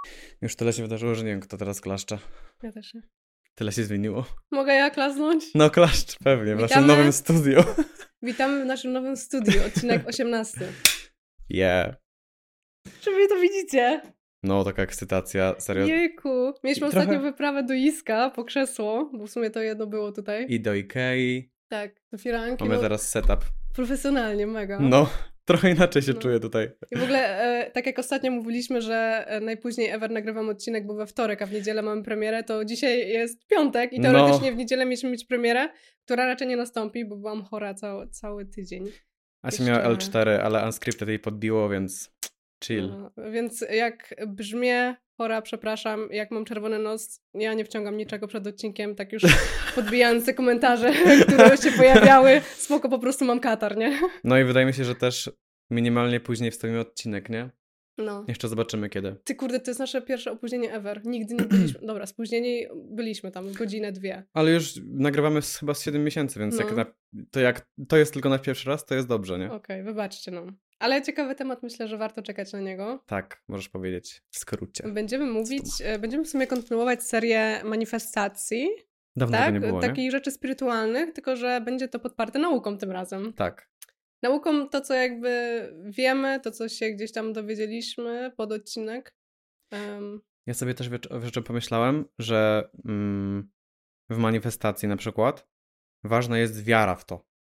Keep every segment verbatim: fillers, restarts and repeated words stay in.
Już tyle się wydarzyło, że nie wiem, kto teraz klaszcze. Ja też nie. Tyle się zmieniło. Mogę ja klasnąć? No klaszcz, pewnie, w naszym Witamy. nowym studiu. Witamy w naszym nowym studiu, odcinek osiemnasty. Yeah. Czy wy to widzicie? No, taka ekscytacja, serio. Jejku. Mieliśmy I trochę- ostatnio wyprawę do Iska po krzesło, bo w sumie to jedno było tutaj. I do Ikei. Tak, do firanki. Mamy no, teraz setup. Profesjonalnie, mega. No, trochę inaczej się No. czuję tutaj. I w ogóle, e, tak jak ostatnio mówiliśmy, że e, najpóźniej ever nagrywam odcinek, bo we wtorek, a w niedzielę mamy premierę, to dzisiaj jest piątek i teoretycznie No. w niedzielę mieliśmy mieć premierę, która raczej nie nastąpi, bo byłam chora cały, cały tydzień. Asia Jeszcze- miała L cztery, ale unscripted jej podbiło, więc chill. No, więc jak brzmię chora, przepraszam, jak mam czerwony nos, ja nie wciągam niczego przed odcinkiem, tak już podbijając te komentarze, które się pojawiały, spoko, po prostu mam katar, nie? No i wydaje mi się, że też minimalnie później wstawimy odcinek, nie? No. Jeszcze zobaczymy kiedy. Ty kurde, to jest nasze pierwsze opóźnienie ever. Nigdy nie byliśmy, dobra, spóźnieni byliśmy tam godzinę, dwie. Ale już nagrywamy z, chyba z siedem miesięcy, więc No. jak na, to jak to jest tylko na pierwszy raz, to jest dobrze, nie? Okej, wybaczcie nam. Ale ciekawy temat, myślę, że warto czekać na niego. Tak, możesz powiedzieć w skrócie. Będziemy mówić, e, będziemy w sumie kontynuować serię manifestacji, Dawno tak? tego nie było, nie? Takich rzeczy spirytualnych, tylko że będzie to podparte nauką tym razem. Tak. Nauką to, co jakby wiemy, to, co się gdzieś tam dowiedzieliśmy pod odcinek. Um, Ja sobie też wiecz- wieczorem pomyślałem, że mm, w manifestacji na przykład ważna jest wiara w to.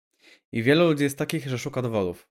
I wielu ludzi jest takich, że szuka dowodów.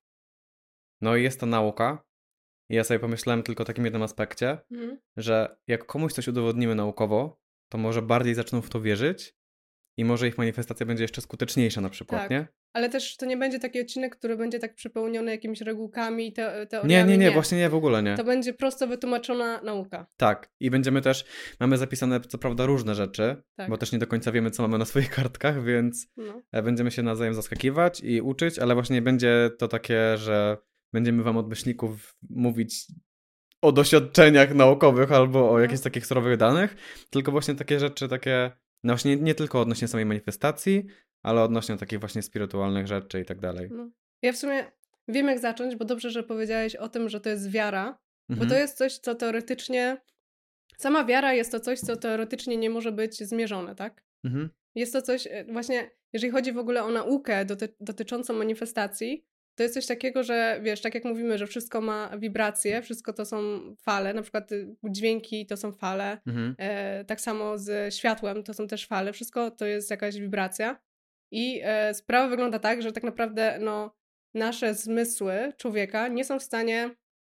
No i jest to nauka. I ja sobie pomyślałem tylko o takim jednym aspekcie, mhm. że jak komuś coś udowodnimy naukowo, to może bardziej zaczną w to wierzyć i może ich manifestacja będzie jeszcze skuteczniejsza na przykład, Tak. nie? Ale też to nie będzie taki odcinek, który będzie tak przepełniony jakimiś regułkami i te, teoriami. Nie, nie, nie, właśnie nie, w ogóle nie. To będzie prosto wytłumaczona nauka. Tak. I będziemy też, mamy zapisane co prawda różne rzeczy, Tak. bo też nie do końca wiemy, co mamy na swoich kartkach, więc No. e, będziemy się nawzajem zaskakiwać i uczyć, ale właśnie będzie to takie, że będziemy wam od myślników mówić o doświadczeniach naukowych albo o No. jakichś takich surowych danych, tylko właśnie takie rzeczy, takie, no właśnie nie tylko odnośnie samej manifestacji, ale odnośnie takich właśnie spirytualnych rzeczy i tak dalej. No. Ja w sumie wiem, jak zacząć, bo dobrze, że powiedziałeś o tym, że to jest wiara, Mhm. bo to jest coś, co teoretycznie... Sama wiara jest to coś, co teoretycznie nie może być zmierzone, tak? Mhm. Jest to coś, e, właśnie, jeżeli chodzi w ogóle o naukę doty- dotyczącą manifestacji, to jest coś takiego, że wiesz, tak jak mówimy, że wszystko ma wibracje, wszystko to są fale, na przykład y, dźwięki to są fale, Mhm. e, tak samo z światłem to są też fale, wszystko to jest jakaś wibracja i e, sprawa wygląda tak, że tak naprawdę no, nasze zmysły człowieka nie są w stanie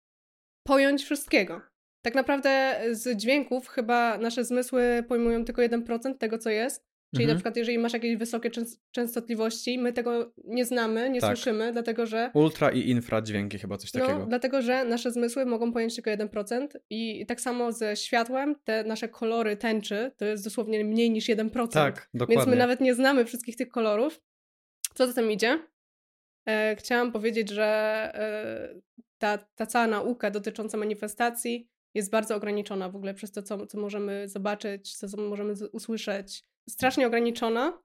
pojąć wszystkiego. Tak naprawdę z dźwięków chyba nasze zmysły pojmują tylko jeden procent tego, co jest. Czyli Mhm. na przykład jeżeli masz jakieś wysokie częs- częstotliwości, my tego nie znamy, nie Tak. słyszymy, dlatego że Ultra i infra dźwięki chyba coś takiego. no, dlatego, że nasze zmysły mogą pojąć tylko jeden procent i tak samo ze światłem, te nasze kolory tęczy to jest dosłownie mniej niż jeden procent. Tak, dokładnie. Więc my nawet nie znamy wszystkich tych kolorów. Co za tym idzie? E, chciałam powiedzieć, że e, ta, ta cała nauka dotycząca manifestacji jest bardzo ograniczona w ogóle przez to, co, co możemy zobaczyć, co, co możemy z- usłyszeć. Strasznie ograniczona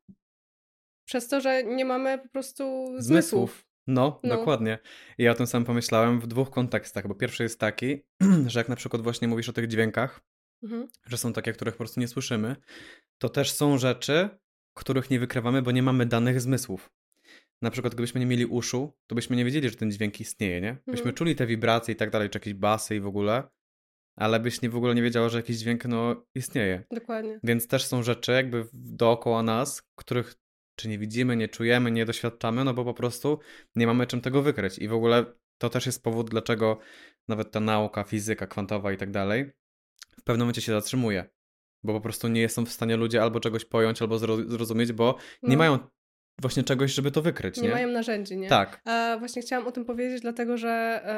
przez to, że nie mamy po prostu zmysłów. Zmysłów. No, No. dokładnie. I ja o tym sam pomyślałem w dwóch kontekstach, bo pierwszy jest taki, że jak na przykład właśnie mówisz o tych dźwiękach, Mhm. że są takie, których po prostu nie słyszymy, to też są rzeczy, których nie wykrywamy, bo nie mamy danych zmysłów. Na przykład gdybyśmy nie mieli uszu, to byśmy nie wiedzieli, że ten dźwięk istnieje, nie? Byśmy Mhm. czuli te wibracje i tak dalej, czy jakieś basy i w ogóle, ale byś nie w ogóle nie wiedziała, że jakiś dźwięk, no, istnieje. Dokładnie. Więc też są rzeczy jakby dookoła nas, których czy nie widzimy, nie czujemy, nie doświadczamy, no bo po prostu nie mamy czym tego wykryć. I w ogóle to też jest powód, dlaczego nawet ta nauka, fizyka kwantowa i tak dalej w pewnym momencie się zatrzymuje. Bo po prostu nie są w stanie ludzie albo czegoś pojąć, albo zro- zrozumieć, bo nie No. mają właśnie czegoś, żeby to wykryć, nie? Nie mają narzędzi, nie? Tak. A właśnie chciałam o tym powiedzieć, dlatego że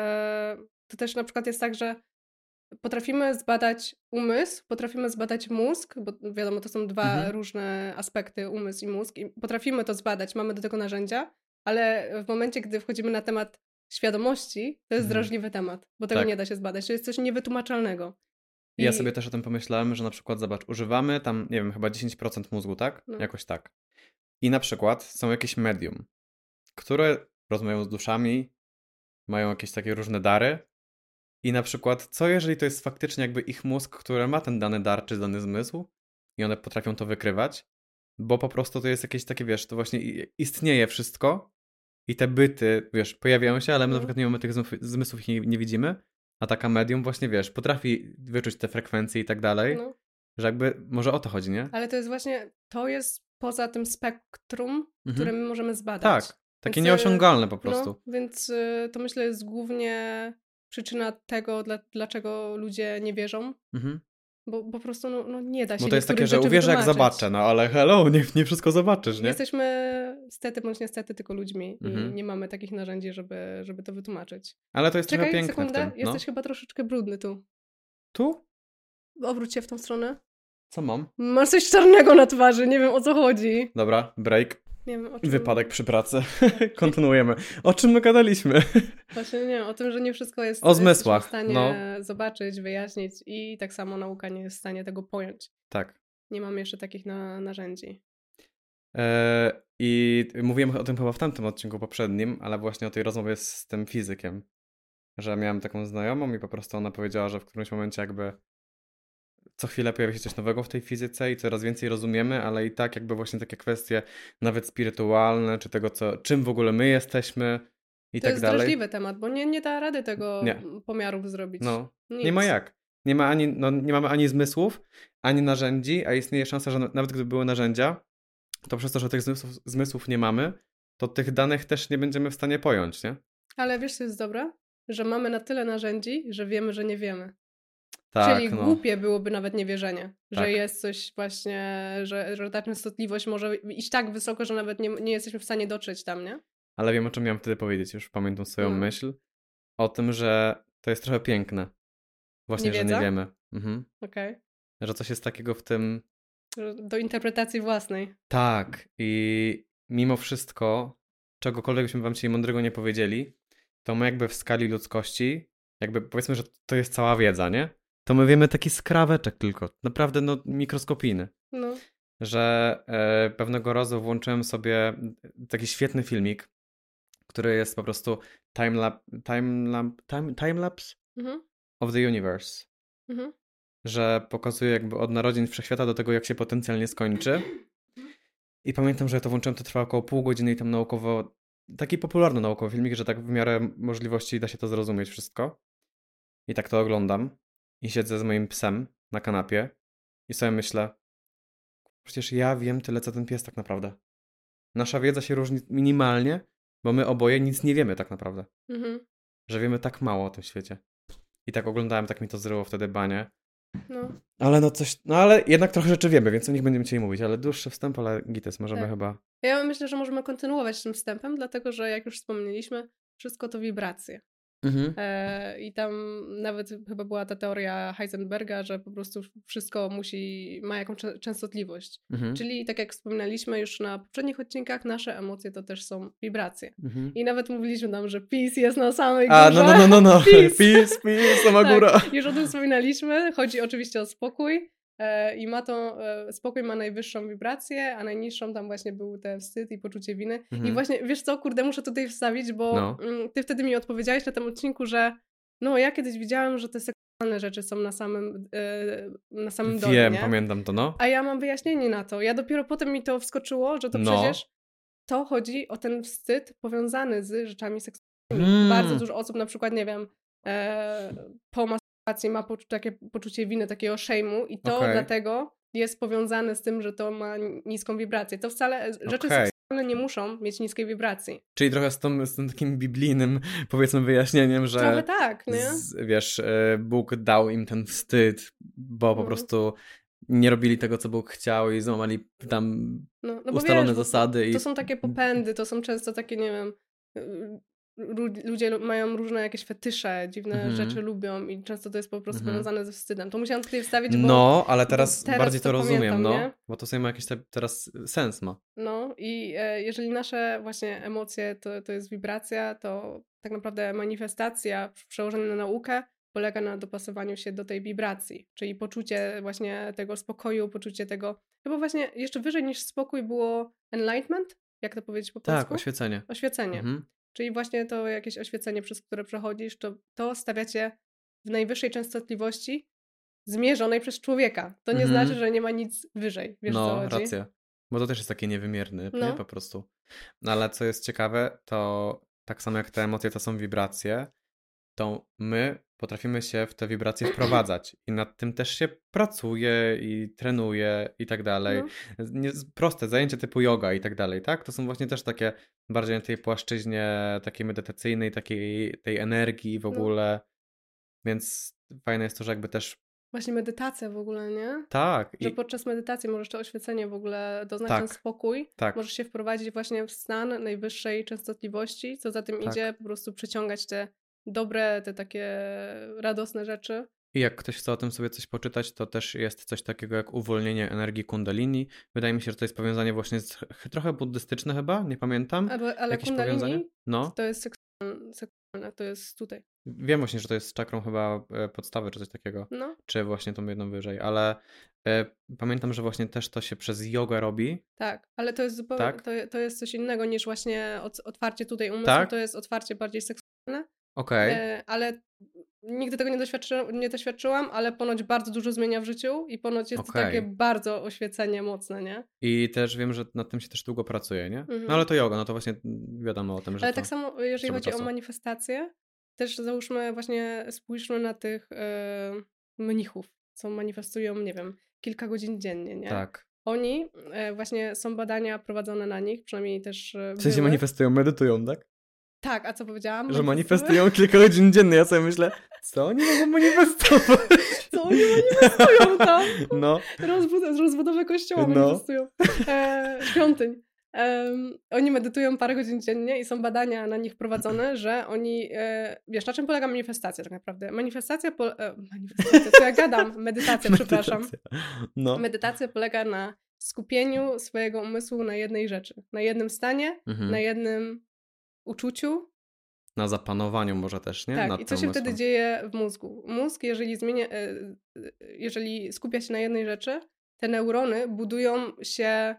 e, to też na przykład jest tak, że potrafimy zbadać umysł, potrafimy zbadać mózg, bo wiadomo, to są dwa Mhm. różne aspekty, umysł i mózg, i potrafimy to zbadać, mamy do tego narzędzia, ale w momencie, gdy wchodzimy na temat świadomości, to jest Mhm. drażliwy temat, bo tego Tak. nie da się zbadać, to jest coś niewytłumaczalnego. I ja I- sobie też o tym pomyślałem, że na przykład, zobacz, używamy tam, nie wiem, chyba dziesięć procent mózgu, tak? No. Jakoś tak. I na przykład są jakieś medium, które rozmawiają z duszami, mają jakieś takie różne dary I na przykład, co jeżeli to jest faktycznie jakby ich mózg, który ma ten dany dar czy dany zmysł i one potrafią to wykrywać, bo po prostu to jest jakieś takie, wiesz, to właśnie istnieje wszystko i te byty, wiesz, pojawiają się, ale my No. na przykład nie mamy tych zmysłów i nie, nie widzimy, a taka medium właśnie, wiesz, potrafi wyczuć te frekwencje i tak dalej, No. że jakby może o to chodzi, nie? Ale to jest właśnie, to jest poza tym spektrum, Mhm. które my możemy zbadać. Tak, takie Więc, nieosiągalne po prostu. No, więc y, to myślę jest głównie przyczyna tego, dla, dlaczego ludzie nie wierzą, Mhm. bo po prostu no, no nie da się Bo to jest takie, niektórych że rzeczy uwierzę jak wytłumaczyć. zobaczę, no ale hello, nie, nie wszystko zobaczysz, nie? Jesteśmy stety bądź niestety tylko ludźmi Mhm. i nie mamy takich narzędzi, żeby, żeby to wytłumaczyć. Ale to jest trochę Czekaj piękne sekundę, w tym. jesteś No. chyba troszeczkę brudny tu. Tu? Obróć się w tą stronę. Co mam? Masz coś czarnego na twarzy, nie wiem o co chodzi. Dobra, break. Nie wiem o czym... Wypadek przy pracy. Kontynuujemy. O czym my gadaliśmy? Właśnie nie wiem, o tym, że nie wszystko jest O zmysłach, jesteśmy w stanie no. zobaczyć, wyjaśnić i tak samo nauka nie jest w stanie tego pojąć. Tak. Nie mamy jeszcze takich na, narzędzi. Eee, I mówiłem o tym chyba w tamtym odcinku poprzednim, ale właśnie o tej rozmowie z tym fizykiem. Że miałem taką znajomą i po prostu ona powiedziała, że w którymś momencie jakby co chwilę pojawia się coś nowego w tej fizyce i coraz więcej rozumiemy, ale i tak jakby właśnie takie kwestie nawet spirytualne, czy tego, co, czym w ogóle my jesteśmy i to tak jest dalej. drażliwy temat, bo nie, nie da rady tego Nie. pomiarów zrobić. No, Nic. nie ma jak. Nie ma ani, no, nie mamy ani zmysłów, ani narzędzi, a istnieje szansa, że na, nawet gdyby były narzędzia, to przez to, że tych zmysłów, zmysłów nie mamy, to tych danych też nie będziemy w stanie pojąć, nie? Ale wiesz, co jest dobre? Że mamy na tyle narzędzi, że wiemy, że nie wiemy. Tak, Czyli no. głupie byłoby nawet niewierzenie, że Tak. jest coś właśnie, że, że ta częstotliwość może iść tak wysoko, że nawet nie, nie jesteśmy w stanie dotrzeć tam, nie? Ale wiem, o czym miałem wtedy powiedzieć, już pamiętam swoją No. myśl. O tym, że to jest trochę piękne. Właśnie, Niewiedza? że nie wiemy. Mhm. Okej. Że coś jest takiego w tym... Że do interpretacji własnej. Tak. I mimo wszystko, czegokolwiek byśmy wam dzisiaj mądrego nie powiedzieli, to my jakby w skali ludzkości, jakby powiedzmy, że to jest cała wiedza, nie? To my wiemy taki skraweczek tylko. Naprawdę, no, mikroskopijny. No. Że e, pewnego razu włączyłem sobie taki świetny filmik, który jest po prostu timelapse time time, time Mhm. of the universe. Mhm. Że pokazuje jakby od narodzin wszechświata do tego, jak się potencjalnie skończy. I pamiętam, że ja to włączyłem, to trwało około pół godziny i tam naukowo, taki popularny naukowy filmik, że tak w miarę możliwości da się to zrozumieć wszystko. I tak to oglądam. I siedzę z moim psem na kanapie i sobie myślę, przecież ja wiem tyle, co ten pies tak naprawdę. Nasza wiedza się różni minimalnie, bo my oboje nic nie wiemy tak naprawdę. Mhm. Że wiemy tak mało o tym świecie. I tak oglądałem, tak mi to zryło wtedy banie. No. Ale no coś, no ale jednak trochę rzeczy wiemy, więc o nich będziemy chcieli mówić, ale dłuższy wstęp, ale gites, możemy Tak. chyba... Ja myślę, że możemy kontynuować tym wstępem, dlatego że jak już wspomnieliśmy, wszystko to wibracje. Mhm. E, I tam nawet chyba była ta teoria Heisenberga, że po prostu wszystko musi, ma jakąś cze- częstotliwość. Mhm. Czyli tak jak wspominaliśmy już na poprzednich odcinkach, nasze emocje to też są wibracje. Mhm. I nawet mówiliśmy nam, że peace jest na samej A, górze. no, no, no, no, no. Peace. Peace, peace, sama Tak, góra. już o tym wspominaliśmy. Chodzi oczywiście o spokój. E, I ma to, e, spokój ma najwyższą wibrację, a najniższą tam właśnie był ten wstyd i poczucie winy. Mhm. I właśnie, wiesz co, kurde, muszę tutaj wstawić, bo No. mm, ty wtedy mi odpowiedziałeś na tym odcinku, że no ja kiedyś widziałam, że te seksualne rzeczy są na samym, e, na samym dole, Wiem, nie? pamiętam to, no. A ja mam wyjaśnienie na to. Ja dopiero potem mi to wskoczyło, że to No. przecież to chodzi o ten wstyd powiązany z rzeczami seksualnymi. Mm. Bardzo dużo osób, na przykład, nie wiem, e, po masturbacji ma poczu- takie poczucie winy, takiego shame'u i to Okej. dlatego jest powiązane z tym, że to ma niską wibrację. To wcale, rzeczy Okej. seksualne nie muszą mieć niskiej wibracji. Czyli trochę z, tą, z tym takim biblijnym, powiedzmy, wyjaśnieniem, że Trochę tak, nie? z, wiesz, e, Bóg dał im ten wstyd, bo po No. prostu nie robili tego, co Bóg chciał i złamali tam No, no bo ustalone wiesz, bo zasady. I... to są takie popędy, to są często takie, nie wiem, ru- ludzie lu- mają różne jakieś fetysze, dziwne Mhm. rzeczy lubią i często to jest po prostu Mhm. powiązane ze wstydem. To musiałam tutaj wstawić, bo No, ale teraz, teraz bardziej to, to rozumiem, pamiętam, no. nie? Bo to sobie ma jakiś te, teraz sens ma. no i e, jeżeli nasze właśnie emocje to, to jest wibracja, to tak naprawdę manifestacja w przełożeniu na naukę polega na dopasowaniu się do tej wibracji, czyli poczucie właśnie tego spokoju, poczucie tego, chyba właśnie jeszcze wyżej niż spokój było enlightenment, jak to powiedzieć po polsku? Tak, oświecenie. Oświecenie. Mhm. Czyli właśnie to jakieś oświecenie, przez które przechodzisz, to, to stawia cię w najwyższej częstotliwości zmierzonej przez człowieka. To nie Mhm. znaczy, że nie ma nic wyżej. Wiesz, co No, chodzi? racja. Bo to też jest takie niewymierny, nie? No. Po prostu. No ale co jest ciekawe, to tak samo jak te emocje to są wibracje, to my potrafimy się w te wibracje wprowadzać i nad tym też się pracuje i trenuje i tak dalej. No. Nie, proste zajęcia typu yoga i tak dalej, tak? To są właśnie też takie bardziej na tej płaszczyźnie takiej medytacyjnej, takiej tej energii w No. ogóle, więc fajne jest to, że jakby też Właśnie medytacja w ogóle, nie? tak. Że I podczas medytacji możesz to oświecenie w ogóle doznać ten tak, spokój. tak, Możesz się wprowadzić właśnie w stan najwyższej częstotliwości, co za tym tak. idzie, po prostu przyciągać te dobre, te takie radosne rzeczy. I jak ktoś chce o tym sobie coś poczytać, to też jest coś takiego jak uwolnienie energii kundalini. Wydaje mi się, że to jest powiązanie właśnie z, ch- trochę buddystyczne chyba, nie pamiętam. Ale, ale Jakieś powiązanie? kundalini No. to jest seksualne, seksualne, to jest tutaj. Wiem właśnie, że to jest z czakrą chyba e, podstawy czy coś takiego. No, Czy właśnie tą jedną wyżej, ale e, pamiętam, że właśnie też to się przez jogę robi. tak, ale to jest zupełnie, Tak? to, to jest coś innego niż właśnie od, otwarcie tutaj umysłu, Tak? to jest otwarcie bardziej seksualne, Okej. e, ale nigdy tego nie, doświadczy, nie doświadczyłam, ale ponoć bardzo dużo zmienia w życiu i ponoć jest to Okej. takie bardzo oświecenie mocne, nie? I też wiem, że nad tym się też długo pracuje, nie? Mhm. No ale to yoga, no to właśnie mm, wiadomo o tym, że Ale to... tak samo, jeżeli trzeba chodzi czasu. o manifestacje, też załóżmy właśnie, spójrzmy na tych e, mnichów, co manifestują, nie wiem, kilka godzin dziennie, nie? Tak. Oni, e, właśnie są badania prowadzone na nich, przynajmniej też e, W sensie były. manifestują, medytują, tak? Tak, a co powiedziałam? Że manifestują kilka godzin dziennie. Ja sobie myślę, co oni mogą manifestować? Co oni manifestują tam? No, Rozbud- rozbudowę kościoła No. manifestują. E, świątyń. Em, oni medytują parę godzin dziennie i są badania na nich prowadzone, że oni, e, wiesz, na czym polega manifestacja tak naprawdę? Manifestacja, po, e, manifestacja, co ja gadam? Medytacja, przepraszam. medytacja. No. Medytacja polega na skupieniu swojego umysłu na jednej rzeczy, na jednym stanie, Mhm. na jednym uczuciu. Na zapanowaniu może też, nie? Tak, Nad i co tym się umysłem. wtedy dzieje w mózgu? Mózg, jeżeli zmienia, e, e, jeżeli skupia się na jednej rzeczy, te neurony budują się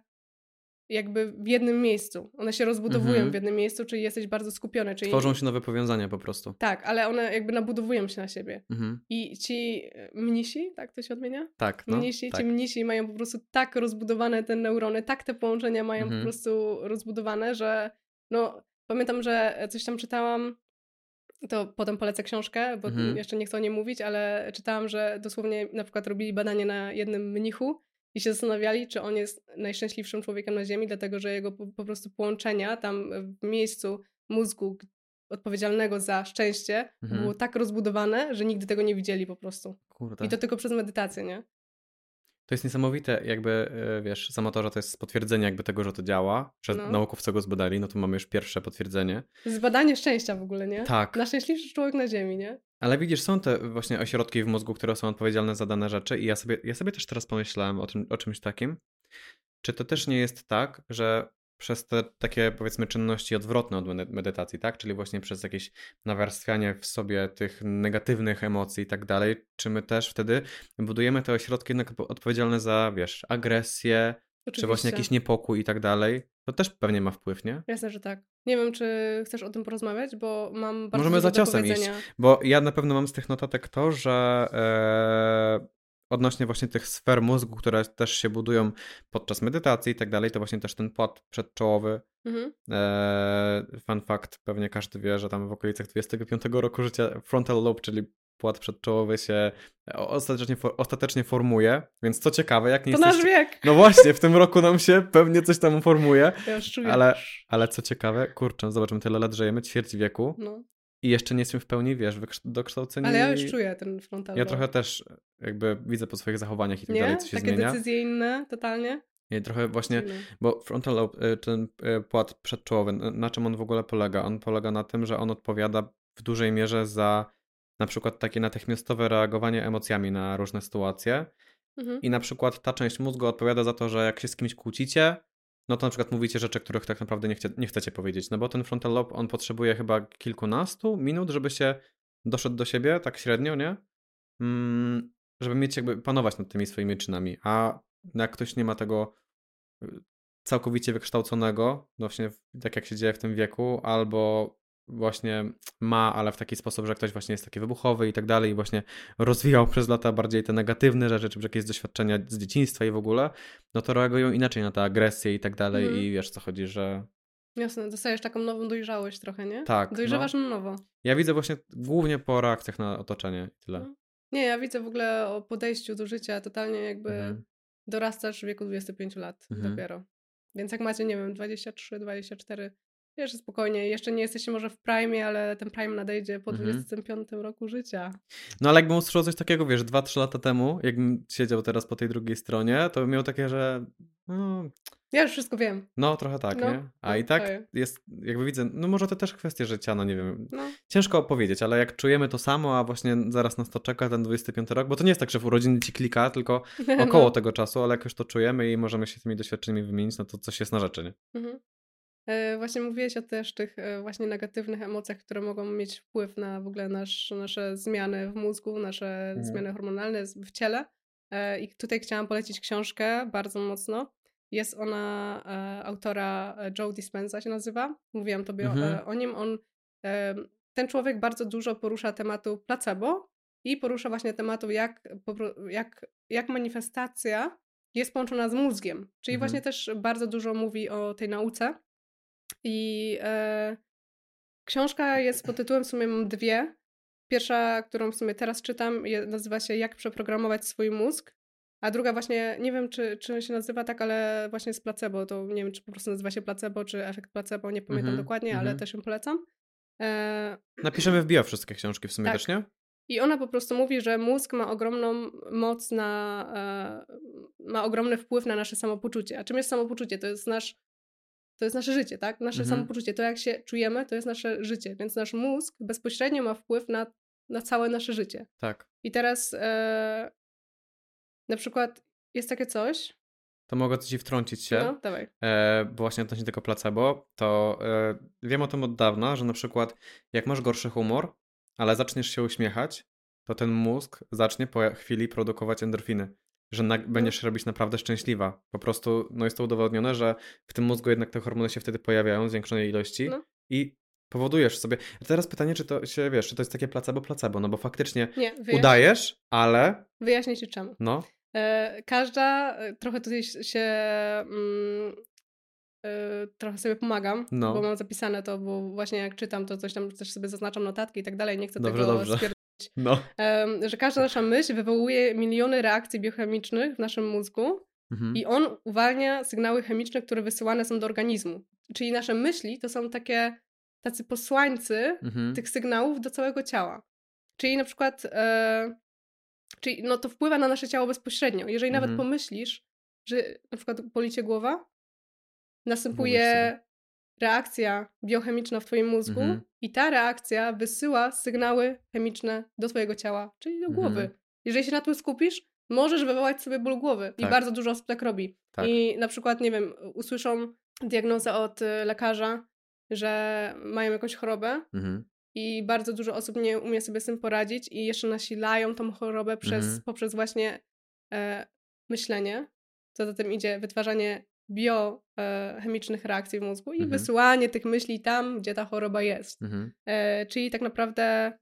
jakby w jednym miejscu. One się rozbudowują Mhm. w jednym miejscu, czyli jesteś bardzo skupiony. Czyli... Tworzą się nowe powiązania po prostu. Tak, ale one jakby nabudowują się na siebie. Mhm. I ci mnisi, tak to się odmienia? Tak, no. Mnisi, tak. ci mnisi mają po prostu tak rozbudowane te neurony, tak te połączenia mają Mhm. po prostu rozbudowane, że no pamiętam, że coś tam czytałam, to potem polecę książkę, bo Mhm. jeszcze nie chcę o niej mówić, ale czytałam, że dosłownie na przykład robili badanie na jednym mnichu i się zastanawiali, czy on jest najszczęśliwszym człowiekiem na Ziemi, dlatego że jego po, po prostu połączenia tam w miejscu mózgu odpowiedzialnego za szczęście Mhm. było tak rozbudowane, że nigdy tego nie widzieli po prostu. Kurde. I to tylko przez medytację, nie? To jest niesamowite, jakby, e, wiesz, sama to, że to jest potwierdzenie jakby tego, że to działa, że No. naukowcy go zbadali, no to mamy już pierwsze potwierdzenie. To jest badanie szczęścia w ogóle, nie? Tak. Najszczęśliwszy człowiek na Ziemi, nie? Ale widzisz, są te właśnie ośrodki w mózgu, które są odpowiedzialne za dane rzeczy i ja sobie, ja sobie też teraz pomyślałem o, tym, o czymś takim. Czy to też nie jest tak, że przez te takie, powiedzmy, czynności odwrotne od medy- medytacji, tak? Czyli właśnie przez jakieś nawarstwianie w sobie tych negatywnych emocji i tak dalej, czy my też wtedy budujemy te ośrodki jednak odpowiedzialne za, wiesz, agresję, Oczywiście. czy właśnie jakiś niepokój i tak dalej? To też pewnie ma wpływ, nie? Jasne, że tak. Nie wiem, czy chcesz o tym porozmawiać, bo mam bardzo Możemy dużo za do ciosem iść. powiedzenia. Bo ja na pewno mam z tych notatek to, że e, odnośnie właśnie tych sfer mózgu, które też się budują podczas medytacji i tak dalej, to właśnie też ten płat przedczołowy. Mhm. E, fun fact, pewnie każdy wie, że tam w okolicach dwudziestego piątego roku życia frontal lobe, czyli płat przedczołowy się ostatecznie, ostatecznie formuje, więc co ciekawe, jak nie To jesteś... nasz wiek! No właśnie, w tym roku nam się pewnie coś tam formuje, Ja już czuję. ale, ale co ciekawe, kurczę, zobaczymy, tyle lat żyjemy, ćwierć wieku No. i jeszcze nie jesteśmy w pełni, wiesz, wykształ- dokształceni. Ale ja już czuję ten frontal Ja lobe. trochę też jakby widzę po swoich zachowaniach i tak Nie? dalej, co się Takie zmienia. decyzje inne, totalnie? I trochę właśnie, Dziwne. bo frontal lobe, y, ten y, płat przedczołowy, n- na czym on w ogóle polega? On polega na tym, że on odpowiada w dużej mierze za na przykład takie natychmiastowe reagowanie emocjami na różne sytuacje. Mhm. I na przykład ta część mózgu odpowiada za to, że jak się z kimś kłócicie, no to na przykład mówicie rzeczy, których tak naprawdę nie, chcie, nie chcecie powiedzieć. No bo ten frontal lobe, on potrzebuje chyba kilkunastu minut, żeby się doszedł do siebie, tak średnio, nie? Mm, żeby mieć jakby panować nad tymi swoimi czynami. A jak ktoś nie ma tego całkowicie wykształconego, właśnie tak jak się dzieje w tym wieku, albo właśnie ma, ale w taki sposób, że ktoś właśnie jest taki wybuchowy i tak dalej i właśnie rozwijał przez lata bardziej te negatywne rzeczy, czy jakieś doświadczenia z dzieciństwa i w ogóle, no to reagują inaczej na tę agresję i tak dalej Mhm. i wiesz co chodzi, że... Jasne, dostajesz taką nową dojrzałość trochę, nie? Tak, Dojrzewasz no. na nowo. Ja widzę właśnie głównie po reakcjach na otoczenie i tyle. No. Nie, ja widzę w ogóle o podejściu do życia totalnie jakby Mhm. dorastasz w wieku dwudziestu pięciu lat Mhm. dopiero. Więc jak macie, nie wiem, dwadzieścia trzy, dwadzieścia cztery, jeszcze spokojnie, jeszcze nie jesteście może w prime, ale ten prime nadejdzie po Mhm. dwudziestym piątym roku życia. No ale jakbym usłyszał coś takiego, wiesz, dwa trzy lata temu, jakbym siedział teraz po tej drugiej stronie, to bym miał takie, że no, Ja już wszystko wiem. no trochę tak, No, nie? A no, i tak to jest, jakby widzę, no może to też kwestie życia, no nie wiem. No. Ciężko opowiedzieć, ale jak czujemy to samo, a właśnie zaraz nas to czeka, ten dwudziesty piąty rok, bo to nie jest tak, że w urodziny ci klika, tylko około No. tego czasu, ale jak już to czujemy i możemy się tymi doświadczeniami wymienić, no to coś jest na rzeczy, nie? Mhm. E, właśnie mówiłeś o też tych e, właśnie negatywnych emocjach, które mogą mieć wpływ na w ogóle nasz, nasze zmiany w mózgu, nasze Mhm. zmiany hormonalne z- w ciele. E, I tutaj chciałam polecić książkę bardzo mocno. Jest ona e, autora e, Joe Dispenza się nazywa. Mówiłam tobie o, Mhm. e, o nim. On, e, ten człowiek bardzo dużo porusza tematu placebo i porusza właśnie tematu, jak, po pro- jak, jak manifestacja jest połączona z mózgiem. Czyli Mhm. właśnie też bardzo dużo mówi o tej nauce. I e, książka jest pod tytułem, w sumie mam dwie. Pierwsza, którą w sumie teraz czytam, je, nazywa się Jak przeprogramować swój mózg. A druga właśnie, nie wiem czy, czy się nazywa tak, ale właśnie z placebo. To nie wiem, czy po prostu nazywa się placebo, czy efekt placebo, nie pamiętam Mhm. dokładnie, ale Mhm. też ją polecam. E, Napiszemy w bio wszystkie książki w sumie Tak. też, nie? I ona po prostu mówi, że mózg ma ogromną moc na, e, ma ogromny wpływ na nasze samopoczucie. A czym jest samopoczucie? To jest nasz To jest nasze życie, tak? Nasze Mhm. samopoczucie, to jak się czujemy, to jest nasze życie. Więc nasz mózg bezpośrednio ma wpływ na, na całe nasze życie. Tak. I teraz e, na przykład jest takie coś. To mogę ci wtrącić się. No, dawaj. E, bo właśnie odnośnie tego placebo, to e, wiem o tym od dawna, że na przykład jak masz gorszy humor, ale zaczniesz się uśmiechać, to ten mózg zacznie po chwili produkować endorfiny, że na, będziesz robić naprawdę szczęśliwa. Po prostu no jest to udowodnione, że w tym mózgu jednak te hormony się wtedy pojawiają w zwiększonej ilości No. i powodujesz sobie... Teraz pytanie, czy to się, wiesz, czy to jest takie placebo-placebo, no bo faktycznie Nie, wyjaśnię, udajesz, ale wyjaśnię ci czemu. no, E, każda, e, trochę tutaj się mm, e, trochę sobie pomagam, No. bo mam zapisane to, bo właśnie jak czytam, to coś tam też sobie zaznaczam notatki i tak dalej, nie chcę Dobrze, tego dobrze. stwierdzić. no. Em, że każda nasza myśl wywołuje miliony reakcji biochemicznych w naszym mózgu Mhm. i on uwalnia sygnały chemiczne, które wysyłane są do organizmu. Czyli nasze myśli to są takie tacy posłańcy Mhm. tych sygnałów do całego ciała. Czyli na przykład e, czyli no to wpływa na nasze ciało bezpośrednio. Jeżeli Mhm. nawet pomyślisz, że na przykład boli cię głowa, Wyobraź następuje reakcja biochemiczna w twoim mózgu Mhm. i ta reakcja wysyła sygnały chemiczne do twojego ciała, czyli do głowy. Mhm. Jeżeli się na tym skupisz, możesz wywołać sobie ból głowy. I Tak. bardzo dużo osób tak robi. Tak. I na przykład, nie wiem, usłyszą diagnozę od y, lekarza, że mają jakąś chorobę Mhm. i bardzo dużo osób nie umie sobie z tym poradzić i jeszcze nasilają tą chorobę przez, Mhm. poprzez właśnie e, myślenie, co za tym idzie wytwarzanie biochemicznych reakcji w mózgu i Mhm. wysyłanie tych myśli tam, gdzie ta choroba jest. Mhm. E, czyli tak naprawdę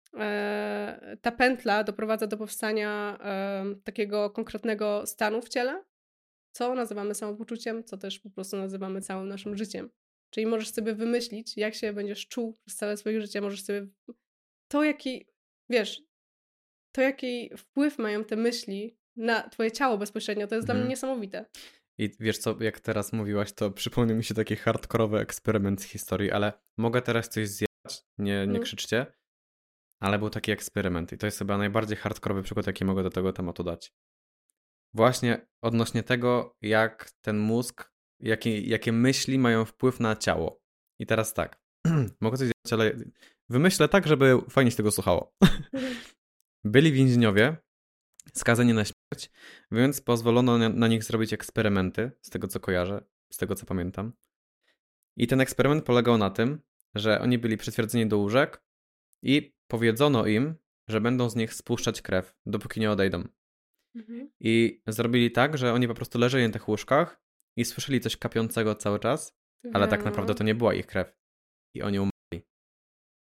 e, ta pętla doprowadza do powstania e, takiego konkretnego stanu w ciele, co nazywamy samopoczuciem, co też po prostu nazywamy całym naszym życiem. Czyli możesz sobie wymyślić, jak się będziesz czuł przez całe swoje życie, możesz sobie... To jaki, wiesz, to jaki wpływ mają te myśli na twoje ciało bezpośrednio, to jest dla Mhm. mnie niesamowite. I wiesz co, jak teraz mówiłaś, to przypomniał mi się taki hardkorowy eksperyment z historii, ale mogę teraz coś zjadać, nie, nie Mhm. krzyczcie, ale był taki eksperyment i to jest chyba najbardziej hardkorowy przykład, jaki mogę do tego tematu dać. Właśnie odnośnie tego, jak ten mózg, jakie, jakie myśli mają wpływ na ciało. I teraz tak, mogę coś zjadać, ale wymyślę tak, żeby fajnie się tego słuchało. Byli więźniowie skazani na śmierć, więc pozwolono na, na nich zrobić eksperymenty, z tego co kojarzę, z tego co pamiętam. I ten eksperyment polegał na tym, że oni byli przytwierdzeni do łóżek i powiedziono im, że będą z nich spuszczać krew, dopóki nie odejdą. Mhm. I zrobili tak, że oni po prostu leżeli na tych łóżkach i słyszeli coś kapiącego cały czas, ale tak Wiem, naprawdę no. to nie była ich krew. I oni umarli.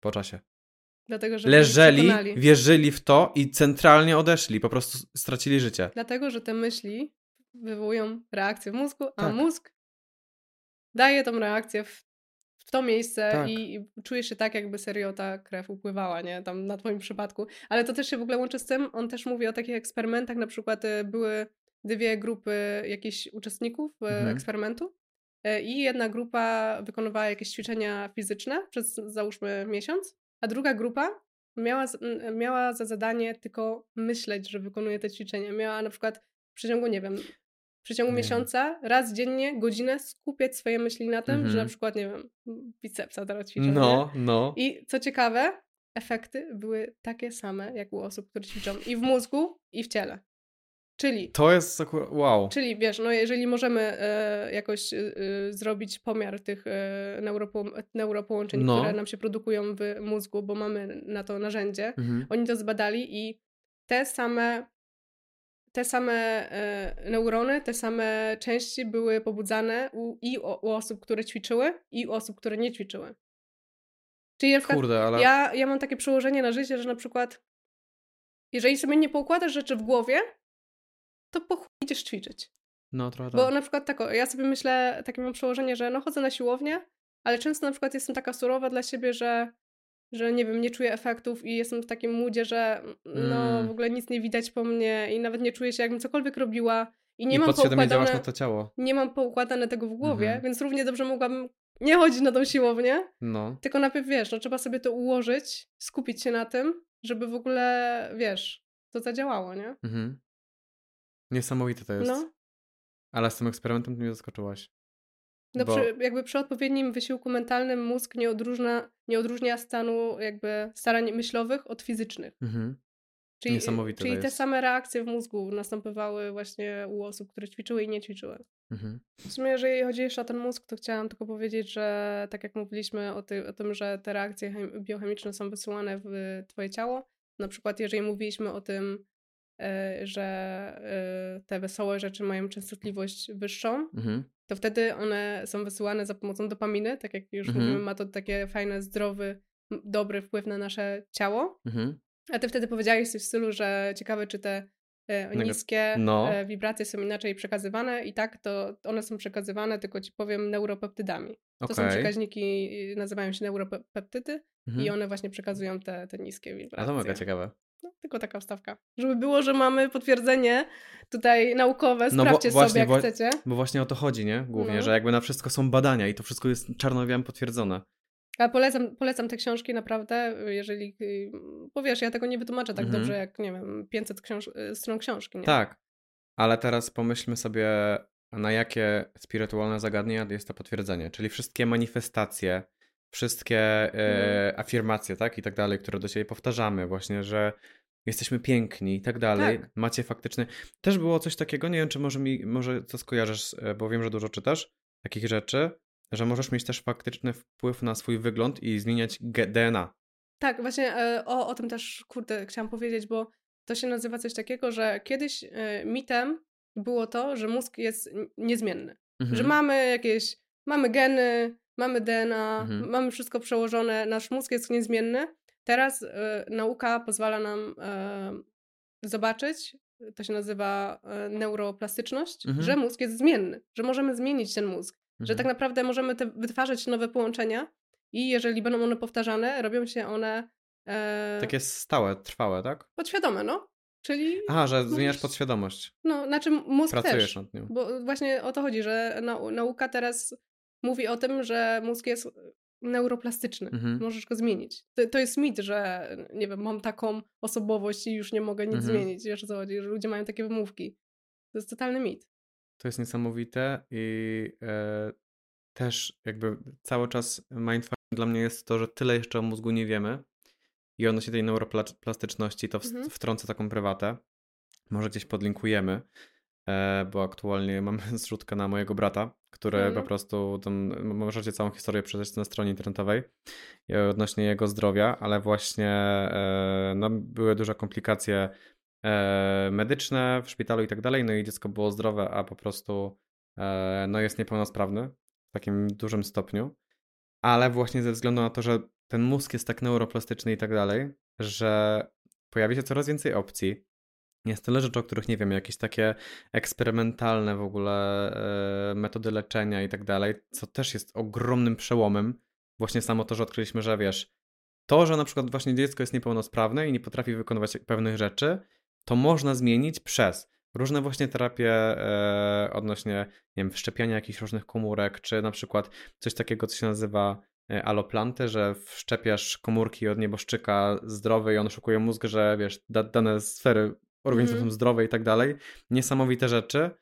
po czasie. Dlatego, że leżeli, przekonali. wierzyli w to i centralnie odeszli, po prostu stracili życie. Dlatego, że te myśli wywołują reakcję w mózgu, a Tak. mózg daje tą reakcję w, w to miejsce Tak. i, i czujesz się tak, jakby serio ta krew upływała, nie? Tam na twoim przypadku. Ale to też się w ogóle łączy z tym, on też mówi o takich eksperymentach, na przykład y, były dwie grupy jakichś uczestników y, Mhm. eksperymentu y, i jedna grupa wykonywała jakieś ćwiczenia fizyczne przez załóżmy miesiąc, a druga grupa miała, z- m, miała za zadanie tylko myśleć, że wykonuje te ćwiczenia. Miała na przykład w przeciągu, nie wiem, w przeciągu Nie. miesiąca raz dziennie godzinę skupiać swoje myśli na tym, Mhm. że na przykład, nie wiem, bicepsa teraz ćwiczą, nie? No, no. I co ciekawe, efekty były takie same, jak u osób, które ćwiczą i w mózgu, i w ciele. Czyli, To jest akurat, wow. czyli wiesz, no jeżeli możemy e, jakoś e, e, zrobić pomiar tych e, neuropo, neuropołączeń, No. które nam się produkują w mózgu, bo mamy na to narzędzie, Mhm. oni to zbadali i te same te same e, neurony, te same części były pobudzane u, i u, u osób, które ćwiczyły, i u osób, które nie ćwiczyły. Czyli na przykład Kurde, ale... ja, ja mam takie przełożenie na życie, że na przykład jeżeli sobie nie poukładasz rzeczy w głowie, to po chuj idziesz ćwiczyć. No, trochę Bo tak. na przykład tak, o, ja sobie myślę, takie mam przełożenie, że no chodzę na siłownię, ale często na przykład jestem taka surowa dla siebie, że, że nie wiem, nie czuję efektów i jestem w takim moodzie, że no Mm. w ogóle nic nie widać po mnie i nawet nie czuję się, jakbym cokolwiek robiła i nie I mam podświadomie działasz poukładane, na to ciało. nie mam poukładane tego w głowie, Mhm. więc równie dobrze mogłabym nie chodzić na tą siłownię, No. tylko najpierw, wiesz, no trzeba sobie to ułożyć, skupić się na tym, żeby w ogóle, wiesz, to zadziałało, nie? Mhm. Niesamowite to jest. No. Ale z tym eksperymentem ty mnie zaskoczyłaś. No Bo... przy, jakby przy odpowiednim wysiłku mentalnym mózg nie odróżnia, nie odróżnia stanu jakby starań myślowych od fizycznych. Mhm. Czyli, Niesamowite czyli to te jest. same reakcje w mózgu następowały właśnie u osób, które ćwiczyły i nie ćwiczyły. Mhm. W sumie, jeżeli chodzi jeszcze o ten mózg, to chciałam tylko powiedzieć, że tak jak mówiliśmy o, ty, o tym, że te reakcje chem- biochemiczne są wysyłane w twoje ciało, na przykład jeżeli mówiliśmy o tym, e, że e, te wesołe rzeczy mają częstotliwość wyższą, Mhm. to wtedy one są wysyłane za pomocą dopaminy, tak jak już Mhm. mówimy, ma to takie fajne, zdrowy, m- dobry wpływ na nasze ciało. Mhm. A ty wtedy powiedziałeś coś w stylu, że ciekawe, czy te e, Nega- niskie no. e, wibracje są inaczej przekazywane i tak, to one są przekazywane, tylko ci powiem, neuropeptydami. To są Okej. przekaźniki, y, nazywają się neuropeptydy Mhm. i one właśnie przekazują te, te niskie A wibracje. to mega ciekawe. No, tylko taka wstawka. Żeby było, że mamy potwierdzenie tutaj naukowe, No bo sprawdźcie właśnie, sobie, jak bo- chcecie. Bo właśnie o to chodzi, nie? Głównie, No. że jakby na wszystko są badania i to wszystko jest czarno-białym potwierdzone. Ale polecam, polecam te książki naprawdę, jeżeli, y, bo wiesz, ja tego nie wytłumaczę tak Mhm. dobrze jak, nie wiem, pięćset książ- y, stron książki, nie? Tak, ale teraz pomyślmy sobie, na jakie spirytualne zagadnienia jest to potwierdzenie. Czyli wszystkie manifestacje, wszystkie e, Mhm. afirmacje, tak? I tak dalej, które do siebie powtarzamy, właśnie, że jesteśmy piękni i tak dalej. Tak. Macie faktyczny. Też było coś takiego, nie wiem, czy może mi, może to skojarzysz, e, bo wiem, że dużo czytasz takich rzeczy, że możesz mieć też faktyczny wpływ na swój wygląd i zmieniać ge- D N A. Tak, właśnie e, o, o tym też, kurde, chciałam powiedzieć, bo to się nazywa coś takiego, że kiedyś e, mitem było to, że mózg jest n- niezmienny. Mhm. Że mamy jakieś, mamy geny, mamy D N A, Mhm. mamy wszystko przełożone, nasz mózg jest niezmienny. Teraz e, nauka pozwala nam e, zobaczyć, to się nazywa e, neuroplastyczność, Mhm. że mózg jest zmienny, że możemy zmienić ten mózg, że Mhm. tak naprawdę możemy te, wytwarzać nowe połączenia i jeżeli będą one powtarzane, robią się one e, Takie stałe, trwałe, tak? podświadome, no. Czyli, Aha, że zmieniasz możesz- podświadomość. no, znaczy mózg Pracujesz też. nad nią. Bo właśnie o to chodzi, że nau- nauka teraz mówi o tym, że mózg jest neuroplastyczny. Mhm. Możesz go zmienić. To, to jest mit, że nie wiem, mam taką osobowość i już nie mogę nic Mhm. zmienić. Wiesz o co chodzi, że ludzie mają takie wymówki. To jest totalny mit. To jest niesamowite i e, też jakby cały czas mindfuck dla mnie jest to, że tyle jeszcze o mózgu nie wiemy i odnośnie tej neuroplastyczności to w, Mhm. wtrącę taką prywatę. Może gdzieś podlinkujemy, e, bo aktualnie mam zrzutkę na mojego brata, który No, no. po prostu, tam, m- możecie całą historię przeczytać na stronie internetowej e, odnośnie jego zdrowia, ale właśnie e, no, były duże komplikacje e, medyczne w szpitalu i tak dalej, no i dziecko było zdrowe, a po prostu e, no jest niepełnosprawny w takim dużym stopniu, ale właśnie ze względu na to, że ten mózg jest tak neuroplastyczny i tak dalej, że pojawi się coraz więcej opcji. Jest tyle rzeczy, o których nie wiem, jakieś takie eksperymentalne w ogóle e, metody leczenia i tak dalej, co też jest ogromnym przełomem. Właśnie samo to, że odkryliśmy, że wiesz, to, że na przykład właśnie dziecko jest niepełnosprawne i nie potrafi wykonywać pewnych rzeczy, to można zmienić przez różne właśnie terapie e, odnośnie, nie wiem, wszczepiania jakichś różnych komórek, czy na przykład coś takiego, co się nazywa e, aloplanty, że wszczepiasz komórki od nieboszczyka zdrowe i on oszukuje mózg, że wiesz, da, dane sfery organizmu Mhm. są zdrowe i tak dalej. Niesamowite rzeczy.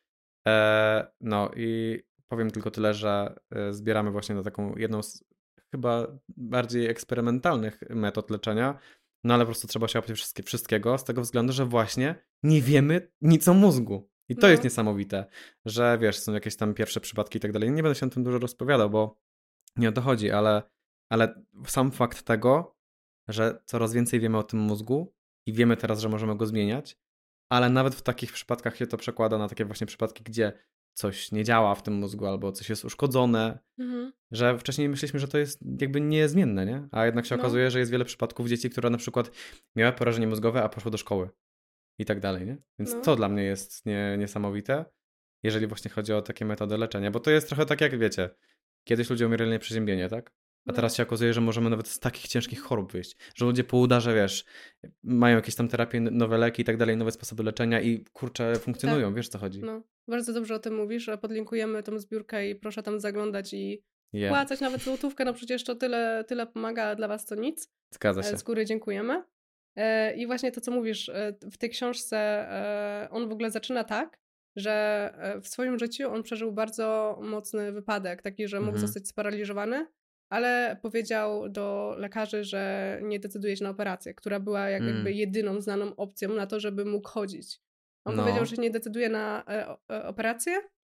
E, no i powiem tylko tyle, że e, zbieramy właśnie na taką jedną z chyba bardziej eksperymentalnych metod leczenia, no ale po prostu trzeba się oprzeć wszystkie, wszystkiego z tego względu, że właśnie nie wiemy nic o mózgu. I to No. jest niesamowite, że wiesz, są jakieś tam pierwsze przypadki i tak dalej. Nie będę się o tym dużo rozpowiadał, bo nie o to chodzi, ale, ale sam fakt tego, że coraz więcej wiemy o tym mózgu i wiemy teraz, że możemy go zmieniać, ale nawet w takich przypadkach się to przekłada na takie właśnie przypadki, gdzie coś nie działa w tym mózgu albo coś jest uszkodzone, Mhm. że wcześniej myśleliśmy, że to jest jakby niezmienne, nie? A jednak się No. okazuje, że jest wiele przypadków dzieci, które na przykład miały porażenie mózgowe, a poszły do szkoły i tak dalej, nie? Więc No. to dla mnie jest nie, niesamowite, jeżeli właśnie chodzi o takie metody leczenia, bo to jest trochę tak jak wiecie, kiedyś ludzie umierali na przeziębienie, tak? A No. teraz się okazuje, że możemy nawet z takich ciężkich chorób wyjść, że ludzie po udarze, wiesz, mają jakieś tam terapie, nowe leki i tak dalej, nowe sposoby leczenia i kurczę, funkcjonują, Tak. wiesz co chodzi. No. Bardzo dobrze o tym mówisz, podlinkujemy tą zbiórkę i proszę tam zaglądać i Yeah. płacać nawet złotówkę, no przecież to tyle, tyle pomaga, a dla was to nic. Zgadza E, się. Z góry dziękujemy. E, I właśnie to, co mówisz, e, w tej książce e, on w ogóle zaczyna tak, że e, w swoim życiu on przeżył bardzo mocny wypadek, taki, że mógł Mhm. zostać sparaliżowany, ale powiedział do lekarzy, że nie decyduje się na operację, która była jak, Mm. jakby jedyną znaną opcją na to, żeby mógł chodzić. On No. powiedział, że się nie decyduje na e, o- e, operację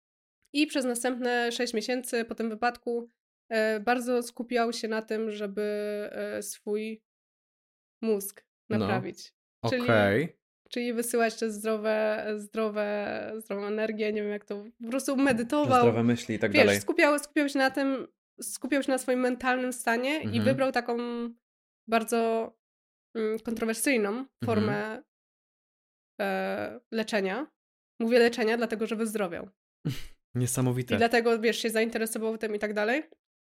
i przez następne sześć miesięcy po tym wypadku e, bardzo skupiał się na tym, żeby e, swój mózg No. naprawić. Czyli, Okej. czyli wysyłać te zdrowe, zdrowe, zdrową energię, nie wiem jak to, po prostu Że medytował. zdrowe myśli i tak Wiesz, dalej. skupiał, skupiał się na tym, skupiał się na swoim mentalnym stanie i Mhm. wybrał taką bardzo mm, kontrowersyjną formę e, leczenia. Mówię leczenia, dlatego że wyzdrowiał. I Niesamowite. dlatego, wiesz, się zainteresował tym i tak dalej.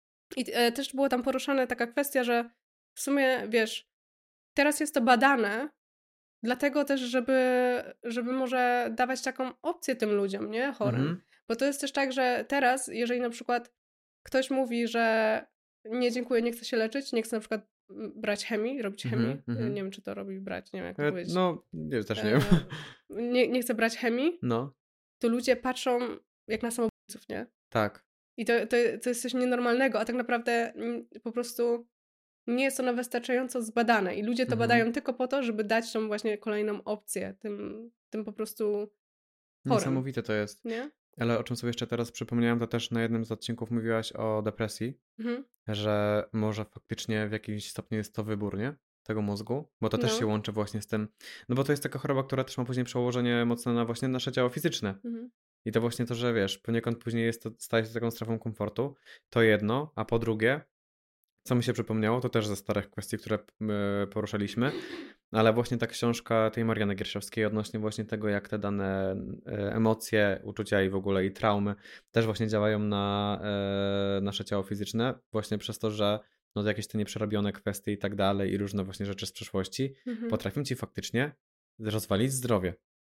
I e, też było tam poruszana taka kwestia, że w sumie, wiesz, teraz jest to badane, dlatego też, żeby, żeby może dawać taką opcję tym ludziom, nie? Chorym. Mhm. Bo to jest też tak, że teraz, jeżeli na przykład ktoś mówi, że nie dziękuję, nie chcę się leczyć, nie chcę na przykład mm, brać chemii, robić Mhm, chemii, mhm. nie wiem, czy to robi brać, nie wiem, jak to E, powiedzieć. No, nie, też nie E, wiem. nie, nie chcę brać chemii, No, to ludzie patrzą jak na samobójców, nie? tak. I to, to, to jest coś nienormalnego, a tak naprawdę mm, po prostu nie jest ono wystarczająco zbadane i ludzie to Mhm. badają tylko po to, żeby dać tą właśnie kolejną opcję tym, tym po prostu chorym, Niesamowite to jest. nie? Ale o czym sobie jeszcze teraz przypomniałem, to też na jednym z odcinków mówiłaś o depresji, Mhm. że może faktycznie w jakimś stopniu jest to wybór, nie? Tego mózgu, bo to też No. się łączy właśnie z tym, no bo to jest taka choroba, która też ma później przełożenie mocne na właśnie nasze ciało fizyczne. Mhm. I to właśnie to, że wiesz, poniekąd później jest to, staje się taką strefą komfortu, to jedno, a po drugie, co mi się przypomniało, to też ze starych kwestii, które y, poruszaliśmy, ale właśnie ta książka tej Mariany Giersiowskiej odnośnie właśnie tego, jak te dane y, emocje, uczucia i w ogóle i traumy też właśnie działają na y, nasze ciało fizyczne, właśnie przez to, że no jakieś te nieprzerobione kwestie i tak dalej i różne właśnie rzeczy z przeszłości Mhm. potrafią ci faktycznie rozwalić zdrowie.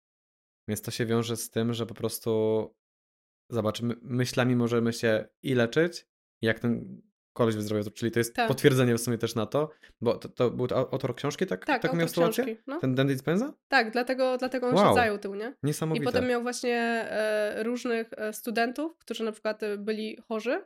Więc to się wiąże z tym, że po prostu zobacz, my, myślami możemy się i leczyć, jak ten koleś wyzdrowiał, czyli to jest Tak. potwierdzenie w sumie też na to, bo to, to był to autor książki, tak? Tak, Taką autor miał sytuację? książki, no. Ten Dan Dispenza? Tak, dlatego, dlatego on Wow. się zajął tym, nie? I Niesamowite. potem miał właśnie e, różnych e, studentów, którzy na przykład e, byli chorzy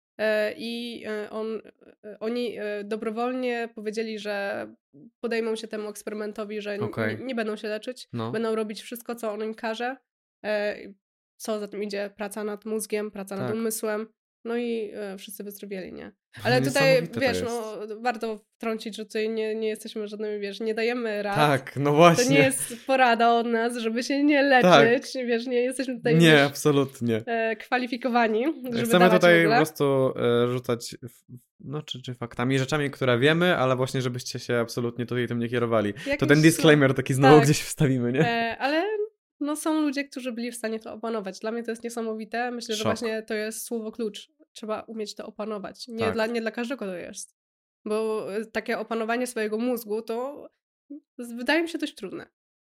e, i e, on, e, oni e, dobrowolnie powiedzieli, że podejmą się temu eksperymentowi, że n- Okej. nie, nie będą się leczyć, No. będą robić wszystko, co on im każe. E, co za tym idzie? Praca nad mózgiem, praca nad Tak. umysłem. No i e, wszyscy wyzdrowieli, nie? Ale tutaj, Niesamowite to wiesz, jest. no warto wtrącić, że tutaj nie, nie jesteśmy żadnymi, wiesz, nie dajemy rad. Tak, no To właśnie. nie jest porada od nas, żeby się nie Tak. leczyć, wiesz, nie jesteśmy tutaj, Nie, wiesz, absolutnie. e, kwalifikowani, żeby Chcemy dawać w tutaj po ogóle. prostu e, rzucać, w, no czy, czy faktami, rzeczami, które wiemy, ale właśnie żebyście się absolutnie tutaj tym nie kierowali. To Jakieś ten disclaimer taki znowu tak. gdzieś wstawimy, nie? E, ale no są ludzie, którzy byli w stanie to opanować. Dla mnie to jest niesamowite. Myślę, że Szok. właśnie to jest słowo klucz. Trzeba umieć to opanować. Nie, Tak. dla, nie dla każdego to jest. Bo e, takie opanowanie swojego mózgu to z- wydaje mi się dość trudne.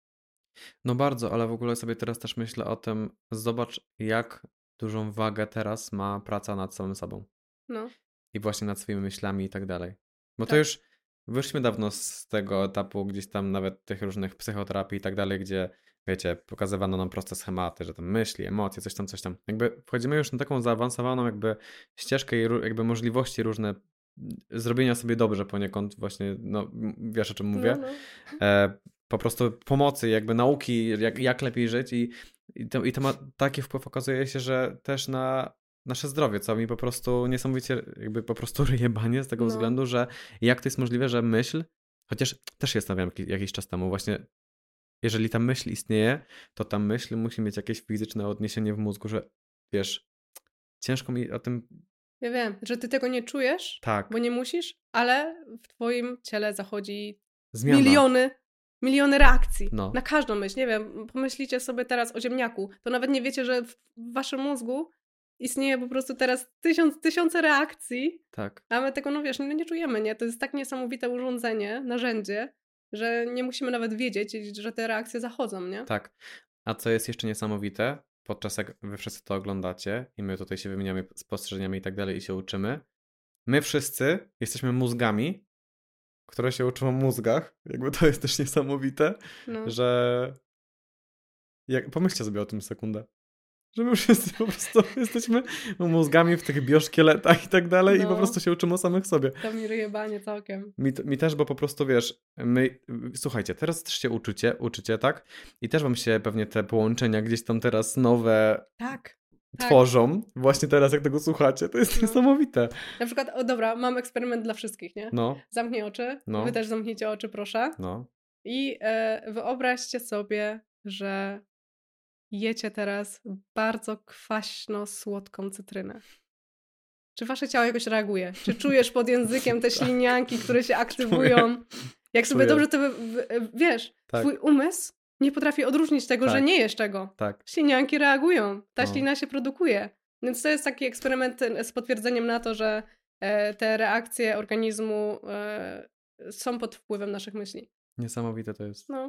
No bardzo, ale w ogóle sobie teraz też myślę o tym, zobacz jak dużą wagę teraz ma praca nad samym sobą. No, I właśnie nad swoimi myślami i tak dalej. Bo to Tak. już wyszliśmy dawno z tego etapu gdzieś tam nawet tych różnych psychoterapii i tak dalej, gdzie wiecie, pokazywano nam proste schematy, że tam myśli, emocje, coś tam, coś tam. Jakby wchodzimy już na taką zaawansowaną jakby ścieżkę i ró- jakby możliwości różne mm, zrobienia sobie dobrze poniekąd właśnie, no m- wiesz o czym mówię. no, no. E, po prostu pomocy, jakby nauki, jak, jak lepiej żyć i, i, to, i to ma taki wpływ, okazuje się, że też na nasze zdrowie, co mi po prostu niesamowicie jakby po prostu ryje banie z tego No. względu, że jak to jest możliwe, że myśl, chociaż też je stawiałem jakiś, jakiś czas temu, właśnie jeżeli ta myśl istnieje, to ta myśl musi mieć jakieś fizyczne odniesienie w mózgu, że wiesz, ciężko mi o tym, Ja wiem, że ty tego nie czujesz, tak, bo nie musisz, ale w twoim ciele zachodzi zmiana. miliony, miliony reakcji No. na każdą myśl. Nie wiem, pomyślicie sobie teraz o ziemniaku. To nawet nie wiecie, że w waszym mózgu istnieje po prostu teraz tysiąc, tysiące reakcji, Tak. a my tego, no wiesz, nie, nie czujemy, nie? To jest tak niesamowite urządzenie, narzędzie, że nie musimy nawet wiedzieć, że te reakcje zachodzą, nie? Tak. A co jest jeszcze niesamowite, podczas jak wy wszyscy to oglądacie i my tutaj się wymieniamy spostrzeżeniami i tak dalej i się uczymy, my wszyscy jesteśmy mózgami, które się uczą o mózgach. Jakby to jest też niesamowite, No. że jak... pomyślcie sobie o tym sekundę. Że my wszyscy po prostu jesteśmy mózgami w tych bioszkieletach i tak dalej i po No. prostu się uczymy o samych sobie. To mi ryje banie całkiem. Mi, mi też, bo po prostu wiesz, my, słuchajcie, teraz też się uczycie, uczycie, tak? I też wam się pewnie te połączenia gdzieś tam teraz nowe Tak. tak. tworzą. Właśnie teraz, jak tego słuchacie, to jest No. niesamowite. Na przykład, o dobra, mam eksperyment dla wszystkich, nie? No, Zamknij oczy, No. wy też zamknijcie oczy, proszę. no. I e, wyobraźcie sobie, że jecie teraz bardzo kwaśno-słodką cytrynę. Czy wasze ciało jakoś reaguje? Czy czujesz pod językiem te ślinianki, które się aktywują? Jak sobie Czuję. dobrze to wy, wy, wiesz, Tak. twój umysł nie potrafi odróżnić tego, Tak. że nie jesz tego. Tak. Ślinianki reagują, ta No. ślina się produkuje. Więc to jest taki eksperyment e, z potwierdzeniem na to, że e, te reakcje organizmu e, są pod wpływem naszych myśli. Niesamowite to jest. No.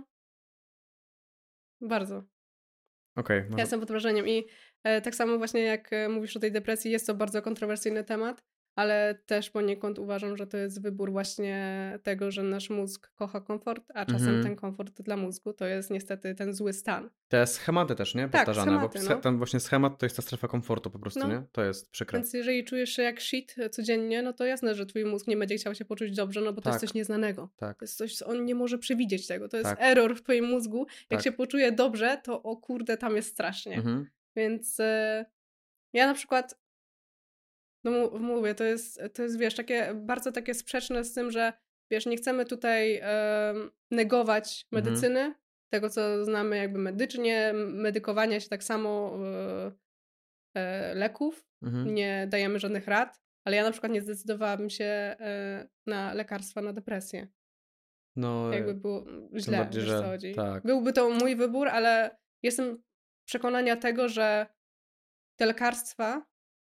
Bardzo. Okej, Ja może... jestem pod wrażeniem i e, tak samo właśnie jak e, mówisz o tej depresji, jest to bardzo kontrowersyjny temat, ale też poniekąd uważam, że to jest wybór właśnie tego, że nasz mózg kocha komfort, a czasem Mhm. ten komfort dla mózgu to jest niestety ten zły stan. Te schematy też, nie? Tak, Powtarzane, schematy, bo no. ten właśnie schemat to jest ta strefa komfortu po prostu, No. nie? To jest przykre. Więc jeżeli czujesz się jak shit codziennie, no to jasne, że twój mózg nie będzie chciał się poczuć dobrze, no bo to Tak. jest coś nieznanego. Tak, To jest coś, co on nie może przewidzieć tego. To jest Tak. error w twoim mózgu. Jak Tak. się poczuje dobrze, to o kurde, tam jest strasznie. Mhm. Więc e, ja na przykład, no mu- mówię, to jest, to jest, wiesz, takie bardzo takie sprzeczne z tym, że wiesz, nie chcemy tutaj em, negować Mhm. medycyny, tego co znamy jakby medycznie, medykowania się tak samo e, e, leków, Mhm. nie dajemy żadnych rad, ale ja na przykład nie zdecydowałabym się e, na lekarstwa na depresję. No, Jakby było źle, bardziej, wiesz że co chodzi. tak. Byłby to mój wybór, ale jestem przekonania tego, że te lekarstwa,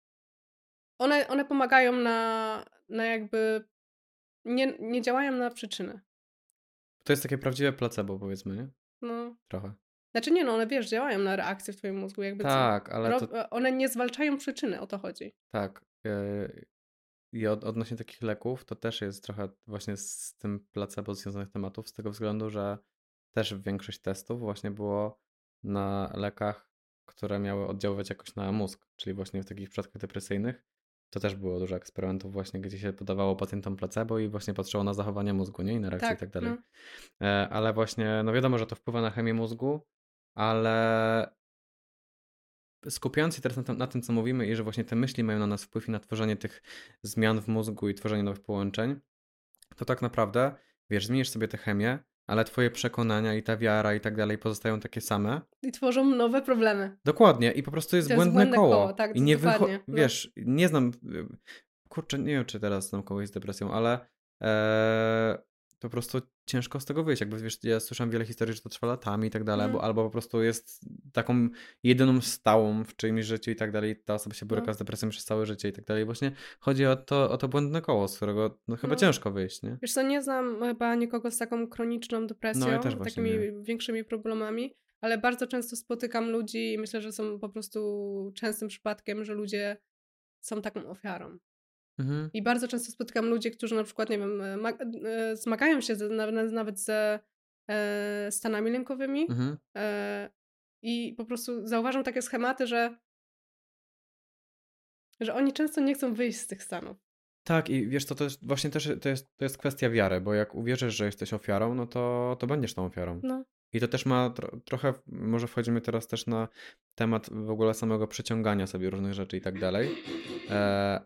one, one pomagają na, na jakby, nie, nie działają na przyczynę. to jest takie prawdziwe placebo, powiedzmy, nie? No. Trochę. Znaczy nie no, one wiesz, działają na reakcję w twoim mózgu, jakby Tak, co. ale Ro- to One nie zwalczają przyczyny, o to chodzi. tak. yy, I od, odnośnie takich leków, to też jest trochę właśnie z tym placebo związanych tematów, z tego względu, że też większość testów właśnie było na lekach, które miały oddziaływać jakoś na mózg, czyli właśnie w takich przypadkach depresyjnych. To też było dużo eksperymentów właśnie, gdzie się podawało pacjentom placebo i właśnie patrzyło na zachowanie mózgu, nie? I na reakcje i tak dalej. no. E, Ale właśnie, no wiadomo, że to wpływa na chemię mózgu, ale skupiając się teraz na tym, na tym, co mówimy i że właśnie te myśli mają na nas wpływ i na tworzenie tych zmian w mózgu i tworzenie nowych połączeń, to tak naprawdę, wiesz, zmienisz sobie tę chemię, ale twoje przekonania i ta wiara i tak dalej pozostają takie same. I tworzą nowe problemy. Dokładnie. I po prostu jest, To jest błędne, błędne koło. koło, tak, I nie wycho- dokładnie, no. Wiesz, nie znam, kurczę, nie wiem, czy teraz znam kogoś z depresją, ale e, po prostu ciężko z tego wyjść. Jakby, wiesz, ja słyszałem wiele historii, że to trwa latami i tak dalej, Mhm. albo, albo po prostu jest taką jedyną stałą w czyimś życiu i tak dalej. Ta osoba się boryka No. z depresją przez całe życie i tak dalej. Właśnie chodzi o to, o to błędne koło, z którego no, chyba No. ciężko wyjść, nie? Wiesz co, nie znam chyba nikogo z taką chroniczną depresją, No, ja też właśnie takimi nie. większymi problemami, ale bardzo często spotykam ludzi i myślę, że są po prostu częstym przypadkiem, że ludzie są taką ofiarą. Mhm. I bardzo często spotykam ludzi, którzy na przykład, nie wiem, ma- e, zmagają się z, nawet, nawet ze e, stanami lękowymi Mhm. e, i po prostu zauważam takie schematy, że że oni często nie chcą wyjść z tych stanów. Tak, i wiesz, to, to jest właśnie też to jest, to jest kwestia wiary, bo jak uwierzysz, że jesteś ofiarą, no to, to będziesz tą ofiarą. No. I to też ma tro, trochę, może wchodzimy teraz też na temat w ogóle samego przyciągania sobie różnych rzeczy i tak dalej, e,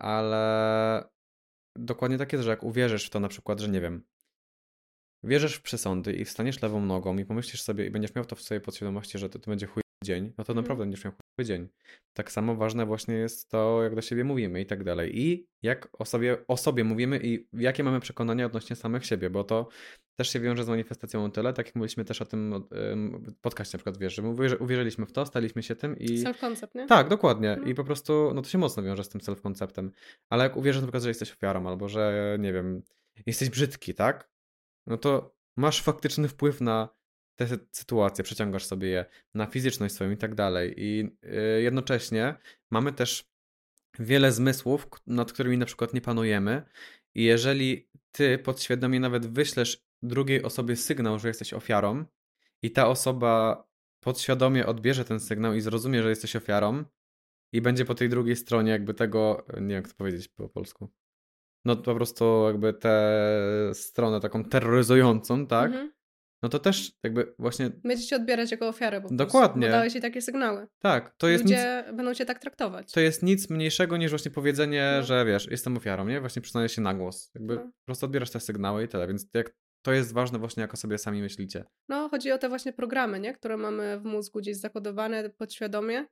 ale dokładnie tak jest, że jak uwierzysz w to na przykład, że nie wiem, wierzysz w przesądy i wstaniesz lewą nogą i pomyślisz sobie i będziesz miał to w swojej podświadomości, że to, to będzie chuj dzień, no to Mhm. naprawdę będziesz miał chuj dzień. Tak samo ważne właśnie jest to, jak do siebie mówimy i tak dalej. I jak o sobie, o sobie mówimy i jakie mamy przekonania odnośnie samych siebie, bo to też się wiąże z manifestacją o tyle, tak jak mówiliśmy też o tym um, podcaście na przykład, wiesz, że my uwierzy, uwierzyliśmy w to, staliśmy się tym i... Self-concept, nie? Tak, dokładnie. No. I po prostu, no to się mocno wiąże z tym self-konceptem. Ale jak uwierzysz na przykład, że jesteś ofiarą albo że, nie wiem, jesteś brzydki, tak? No to masz faktyczny wpływ na te sy- sytuacje, przeciągasz sobie je na fizyczność swoją i tak dalej. I yy, jednocześnie mamy też wiele zmysłów, k- nad którymi na przykład nie panujemy. I jeżeli ty podświadomie nawet wyślesz drugiej osobie sygnał, że jesteś ofiarą i ta osoba podświadomie odbierze ten sygnał i zrozumie, że jesteś ofiarą i będzie po tej drugiej stronie jakby tego, nie wiem jak to powiedzieć po polsku, no po prostu jakby tę stronę taką terroryzującą, tak? Mhm. No to też jakby właśnie, Będzie cię odbierać jako ofiarę po prostu, Dokładnie. bo dałeś jej takie sygnały. tak, to jest nic, Ludzie będą cię tak traktować. to jest nic mniejszego niż właśnie powiedzenie, No. że wiesz, jestem ofiarą, nie? Właśnie przyznaję się na głos. Jakby No. po prostu odbierasz te sygnały i tyle, więc jak to jest ważne właśnie, jak o sobie sami myślicie. No, chodzi o te właśnie programy, nie? Które mamy w mózgu gdzieś zakodowane podświadomie,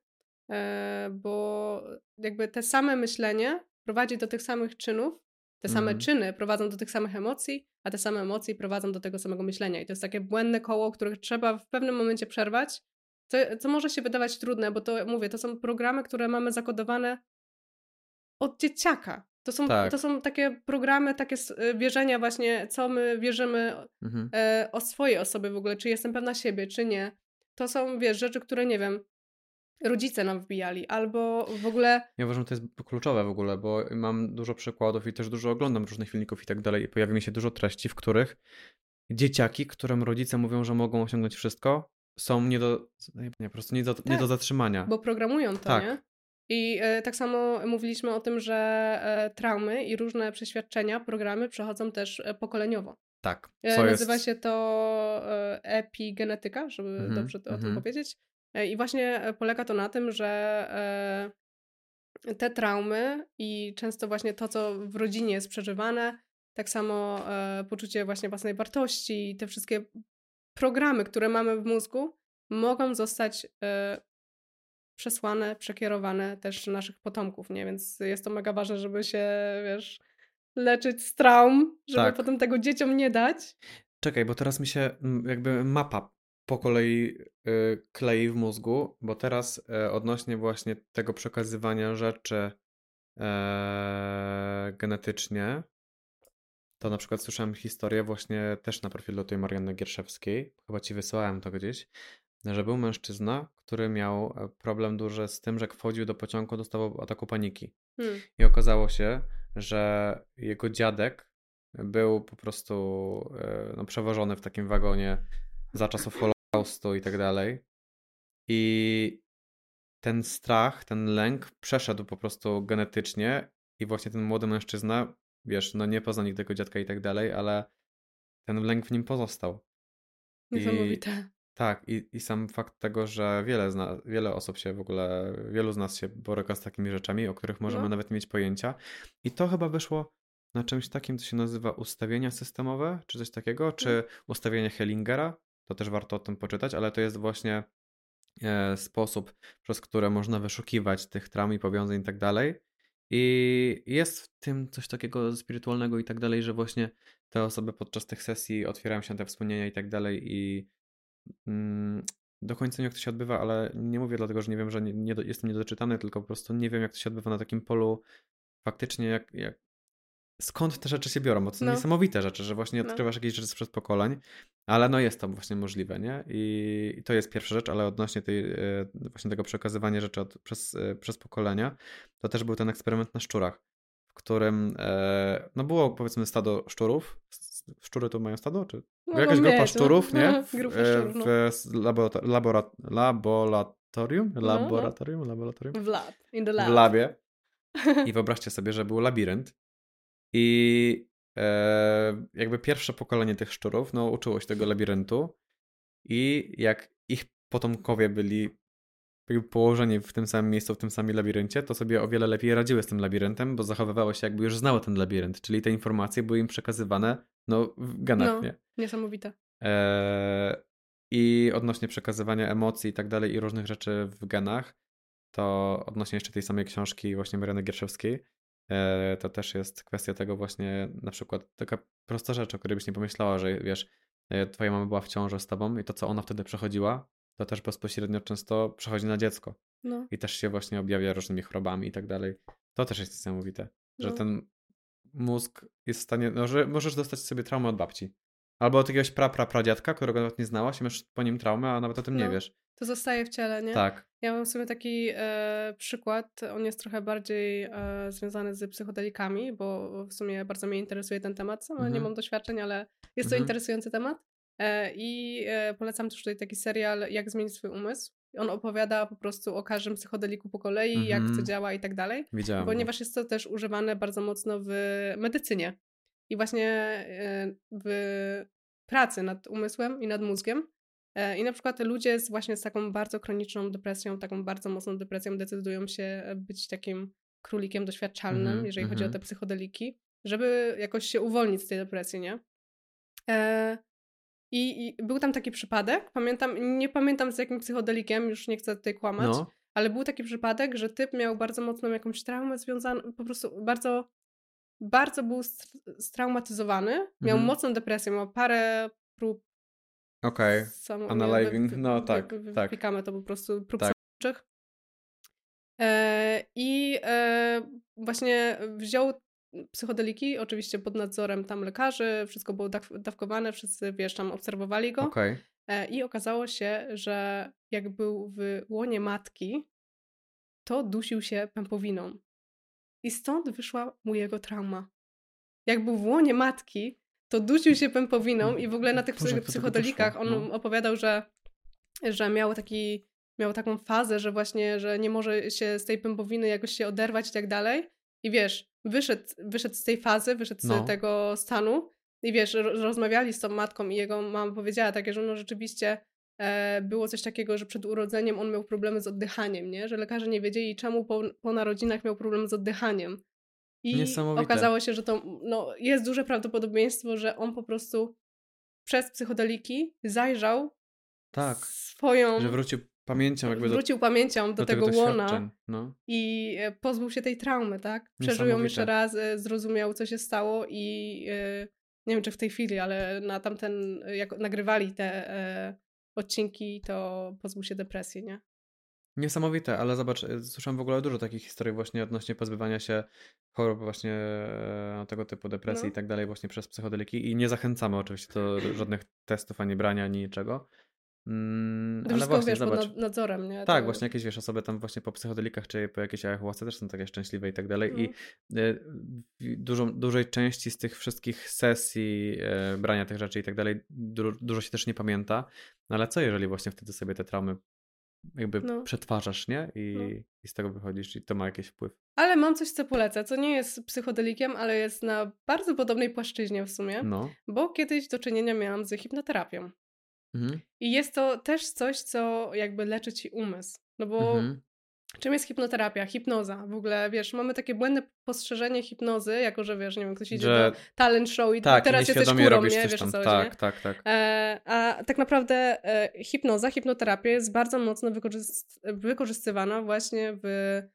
e, bo jakby te same myślenie prowadzi do tych samych czynów, te same Mhm. czyny prowadzą do tych samych emocji, a te same emocje prowadzą do tego samego myślenia. I to jest takie błędne koło, które trzeba w pewnym momencie przerwać, co, co może się wydawać trudne, bo to, mówię, to są programy, które mamy zakodowane od dzieciaka. To są, Tak. to są takie programy, takie s- wierzenia właśnie, co my wierzymy Mhm. e, o swojej osobie w ogóle, czy jestem pewna siebie, czy nie. To są, wiesz, rzeczy, które, nie wiem, rodzice nam wbijali, albo w ogóle... Ja uważam, że to jest kluczowe w ogóle, bo mam dużo przykładów i też dużo oglądam różnych filmików i tak dalej i pojawia mi się dużo treści, w których dzieciaki, którym rodzice mówią, że mogą osiągnąć wszystko, są nie do, nie, po prostu nie do, nie Tak, do zatrzymania. Bo programują to, Tak. nie? I e, tak samo mówiliśmy o tym, że e, traumy i różne przeświadczenia, programy przechodzą też e, pokoleniowo. Tak. E, Co nazywa jest... się to e, epigenetyka, żeby Mhm, dobrze to, o tym mhm. powiedzieć. E, I właśnie e, polega to na tym, że e, te traumy i często właśnie to, co w rodzinie jest przeżywane, tak samo e, poczucie właśnie własnej wartości i te wszystkie programy, które mamy w mózgu, mogą zostać e, przesłane, przekierowane też naszych potomków, nie? Więc jest to mega ważne, żeby się, wiesz, leczyć z traum, żeby Tak. potem tego dzieciom nie dać. Czekaj, bo teraz mi się mm, jakby mapa po kolei y, klei w mózgu, bo teraz y, odnośnie właśnie tego przekazywania rzeczy e, genetycznie, to na przykład słyszałem historię właśnie też na profilu tej Marianny Gierszewskiej, chyba ci wysyłałem to gdzieś, że był mężczyzna, który miał e, problem duży z tym, że jak wchodził do pociągu, dostawał ataku paniki. Hmm. I okazało się, że jego dziadek był po prostu e, no, przewożony w takim wagonie za czasów Holokaustu i tak dalej. I ten strach, ten lęk przeszedł po prostu genetycznie i właśnie ten młody mężczyzna, wiesz, no nie poznał nigdy tego dziadka i tak dalej, ale ten lęk w nim pozostał. I Niesamowite. Tak, i, i sam fakt tego, że wiele, zna, wiele osób się w ogóle, wielu z nas się boryka z takimi rzeczami, o których możemy No. nawet nie mieć pojęcia. I to chyba wyszło na czymś takim, co się nazywa ustawienia systemowe, czy coś takiego, czy ustawienie Hellingera. To też warto o tym poczytać, ale to jest właśnie e, sposób, przez który można wyszukiwać tych traum i powiązań i tak dalej. I jest w tym coś takiego spirytualnego i tak dalej, że właśnie te osoby podczas tych sesji otwierają się na te wspomnienia i tak dalej i mm, do końca nie wiem, jak to się odbywa, ale nie mówię dlatego, że nie wiem, że nie, nie do, jestem niedoczytany, tylko po prostu nie wiem, jak to się odbywa na takim polu faktycznie, jak, jak skąd te rzeczy się biorą, bo to są No. niesamowite rzeczy, że właśnie No. odkrywasz jakieś rzeczy sprzed pokoleń, ale no jest to właśnie możliwe, nie? I, i to jest pierwsza rzecz, ale odnośnie tej, e, właśnie tego przekazywania rzeczy od, przez, e, przez pokolenia, to też był ten eksperyment na szczurach, w którym e, no było powiedzmy stado szczurów. Szczury tu mają stado? Czy Mogą jakaś grupa mieć, szczurów, no. nie? W, Grupa e, szczurów, no. w labora, labora, laboratorium? no. Laboratorium? Laboratorium? W lab, in the W lab. labie. I wyobraźcie sobie, że był labirynt i e, jakby pierwsze pokolenie tych szczurów no, uczyło się tego labiryntu i jak ich potomkowie byli jakby położeni w tym samym miejscu, w tym samym labiryncie, to sobie o wiele lepiej radziły z tym labiryntem, bo zachowywały się jakby już znały ten labirynt, czyli te informacje były im przekazywane no, w genach, No, nie? niesamowite. E, I odnośnie przekazywania emocji i tak dalej i różnych rzeczy w genach, to odnośnie jeszcze tej samej książki właśnie Mariany Gierszewskiej, e, to też jest kwestia tego właśnie, na przykład taka prosta rzecz, o której byś nie pomyślała, że wiesz, e, twoja mama była w ciąży z tobą i to, co ona wtedy przechodziła, to też bezpośrednio często przechodzi na dziecko. No, I też się właśnie objawia różnymi chorobami i tak dalej. To też jest niesamowite, że no. ten mózg jest w stanie, no, że możesz dostać sobie traumę od babci. Albo od jakiegoś pra, pra, pradziadka, którego nawet nie znałaś i masz po nim traumę, a nawet o tym nie No. wiesz. To zostaje w ciele, nie? Tak. Ja mam w sumie taki e, przykład, on jest trochę bardziej e, związany z psychodelikami, bo w sumie bardzo mnie interesuje ten temat. Sama Mhm. nie mam doświadczeń, ale jest to Mhm. interesujący temat. E, I e, polecam też tutaj taki serial Jak zmienić swój umysł. On opowiada po prostu o każdym psychodeliku po kolei, jak Mhm. to działa i tak dalej. Widziałem go. Ponieważ jest to też używane bardzo mocno w medycynie. I właśnie e, w pracy nad umysłem i nad mózgiem. E, I na przykład ludzie z właśnie z taką bardzo chroniczną depresją, taką bardzo mocną depresją decydują się być takim królikiem doświadczalnym, Mhm, jeżeli chodzi o mhm. te psychodeliki, żeby jakoś się uwolnić z tej depresji, nie? E, i, I był tam taki przypadek, pamiętam, nie pamiętam z jakim psychodelikiem, już nie chcę tutaj kłamać, No. ale był taki przypadek, że typ miał bardzo mocną jakąś traumę związaną, po prostu bardzo, bardzo był st- straumatyzowany, miał Mhm. mocną depresję, miał parę prób Okej. samo, Unaliving, wy- wy- no wy- tak, wy- wy- tak. Wypikamy to po prostu prób Tak. samobójczych. E, I e, właśnie wziął psychodeliki, oczywiście pod nadzorem tam lekarzy, wszystko było daw- dawkowane, wszyscy, wiesz, tam obserwowali go. Okej. E, I okazało się, że jak był w łonie matki, to dusił się pępowiną. I stąd wyszła mu jego trauma. Jak był w łonie matki, to dusił się pępowiną i w ogóle na tych Boże, jak psy- do tego psychodelikach on doszło, no. opowiadał, że, że miał taki, miał taką fazę, że właśnie, że nie może się z tej pępowiny jakoś się oderwać i tak dalej. I wiesz, wyszedł, wyszedł z tej fazy, wyszedł No. z tego stanu i wiesz, ro- rozmawiali z tą matką i jego mama powiedziała takie, że no rzeczywiście e, było coś takiego, że przed urodzeniem on miał problemy z oddychaniem, nie? Że lekarze nie wiedzieli, czemu po, po narodzinach miał problem z oddychaniem. I Niesamowite. okazało się, że to no, jest duże prawdopodobieństwo, że on po prostu przez psychodeliki zajrzał Tak. swoją, Że wrócił pamięcią jakby do, wrócił pamięcią do, do tego tych łona doświadczeń. No. i e, pozbył się tej traumy, tak? Przeżył ją Niesamowite. jeszcze raz, e, zrozumiał, co się stało i e, nie wiem, czy w tej chwili, ale na tamten, jak nagrywali te e, odcinki, to pozbył się depresji, nie? Niesamowite, ale zobacz, y, słyszałem w ogóle dużo takich historii właśnie odnośnie pozbywania się chorób właśnie e, tego typu depresji No. i tak dalej właśnie przez psychodeliki i nie zachęcamy oczywiście do żadnych testów, ani brania, ani niczego. Mm, To ale wszystko, właśnie wiesz, pod zobacz. nad- nadzorem, nie? Tak, To- właśnie jakieś, wiesz, osoby tam właśnie po psychodelikach czy po jakiejś ayahuasce też są takie szczęśliwe i tak dalej No. i e, w dużą, dużej części z tych wszystkich sesji e, brania tych rzeczy i tak dalej du, dużo się też nie pamięta, no ale co jeżeli właśnie wtedy sobie te traumy jakby No. przetwarzasz, nie? I, No. i z tego wychodzisz i to ma jakiś wpływ. Ale mam coś, co polecę, co nie jest psychodelikiem, ale jest na bardzo podobnej płaszczyźnie w sumie, No. bo kiedyś do czynienia miałam z hipnoterapią. Mhm. I jest to też coś, co jakby leczy ci umysł. No bo Mhm. czym jest hipnoterapia? Hipnoza. W ogóle, wiesz, mamy takie błędne postrzeżenie hipnozy, jako że, wiesz, nie wiem, ktoś idzie Że do talent show i tak, i teraz jesteś nieświadomie kurą, robisz nie? coś Wiesz o tam. co chodzi, nie? Tak, tak, tak. E, a tak naprawdę e, hipnoza, hipnoterapia jest bardzo mocno wykorzyst- wykorzystywana właśnie w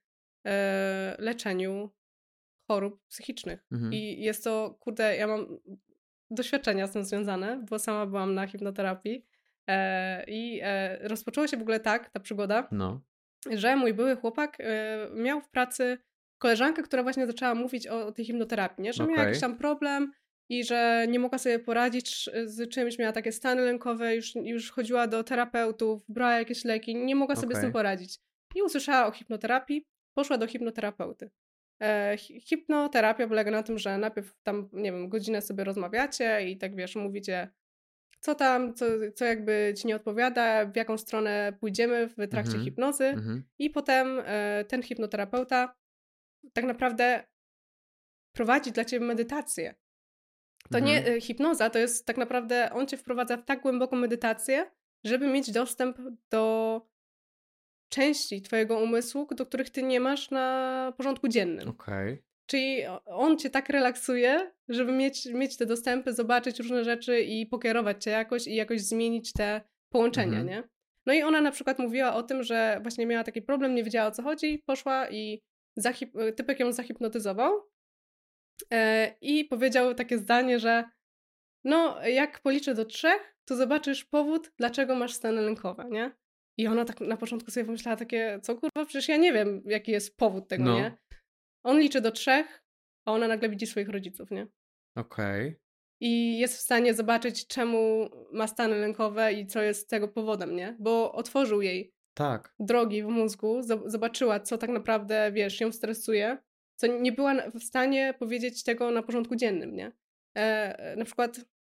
e, leczeniu chorób psychicznych. Mhm. I jest to, kurde, ja mam doświadczenia z tym związane, bo sama byłam na hipnoterapii e, i e, rozpoczęło się w ogóle tak, ta przygoda, No. że mój były chłopak e, miał w pracy koleżankę, która właśnie zaczęła mówić o, o tej hipnoterapii, nie? Że miała Okej. jakiś tam problem i że nie mogła sobie poradzić z czymś, miała takie stany lękowe, już, już chodziła do terapeutów, brała jakieś leki, nie mogła sobie z tym Okej. poradzić. I usłyszała o hipnoterapii, poszła do hipnoterapeuty. E, hi- hipnoterapia polega na tym, że najpierw tam, nie wiem, godzinę sobie rozmawiacie i tak, wiesz, mówicie co tam, co, co jakby ci nie odpowiada, w jaką stronę pójdziemy w trakcie Mhm. hipnozy Mhm. i potem e, ten hipnoterapeuta tak naprawdę prowadzi dla ciebie medytację. To nie, Mhm. e, hipnoza to jest tak naprawdę, on cię wprowadza w tak głęboką medytację, żeby mieć dostęp do części twojego umysłu, do których ty nie masz na porządku dziennym. Okej. Czyli o- on cię tak relaksuje, żeby mieć, mieć te dostępy, zobaczyć różne rzeczy i pokierować cię jakoś i jakoś zmienić te połączenia, Mhm. nie? No i ona na przykład mówiła o tym, że właśnie miała taki problem, nie wiedziała o co chodzi, poszła i zahip- typek ją zahipnotyzował e, i powiedział takie zdanie, że no jak policzę do trzech, to zobaczysz powód, dlaczego masz stany lękowe, nie? I ona tak na początku sobie pomyślała takie, co kurwa, przecież ja nie wiem, jaki jest powód tego, No. nie? On liczy do trzech, a ona nagle widzi swoich rodziców, nie? Okej. I jest w stanie zobaczyć, czemu ma stany lękowe i co jest tego powodem, nie? Bo otworzył jej Tak. drogi w mózgu, zo- zobaczyła, co tak naprawdę, wiesz, ją stresuje, co nie była na- w stanie powiedzieć tego na porządku dziennym, nie? E, e, na przykład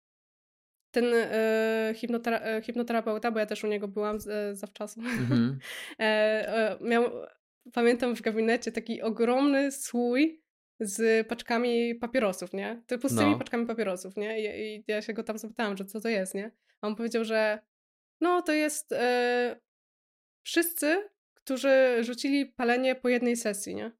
ten e, hipnotera- e, hipnoterapeuta, bo ja też u niego byłam z, e, zawczasu, Mhm. e, e, miał, pamiętam w gabinecie taki ogromny słój z paczkami papierosów, nie? To pustymi No. paczkami papierosów, nie? I, I ja się go tam zapytałam, że co to jest, nie? A on powiedział, że no to jest e, wszyscy, którzy rzucili palenie po jednej sesji, nie?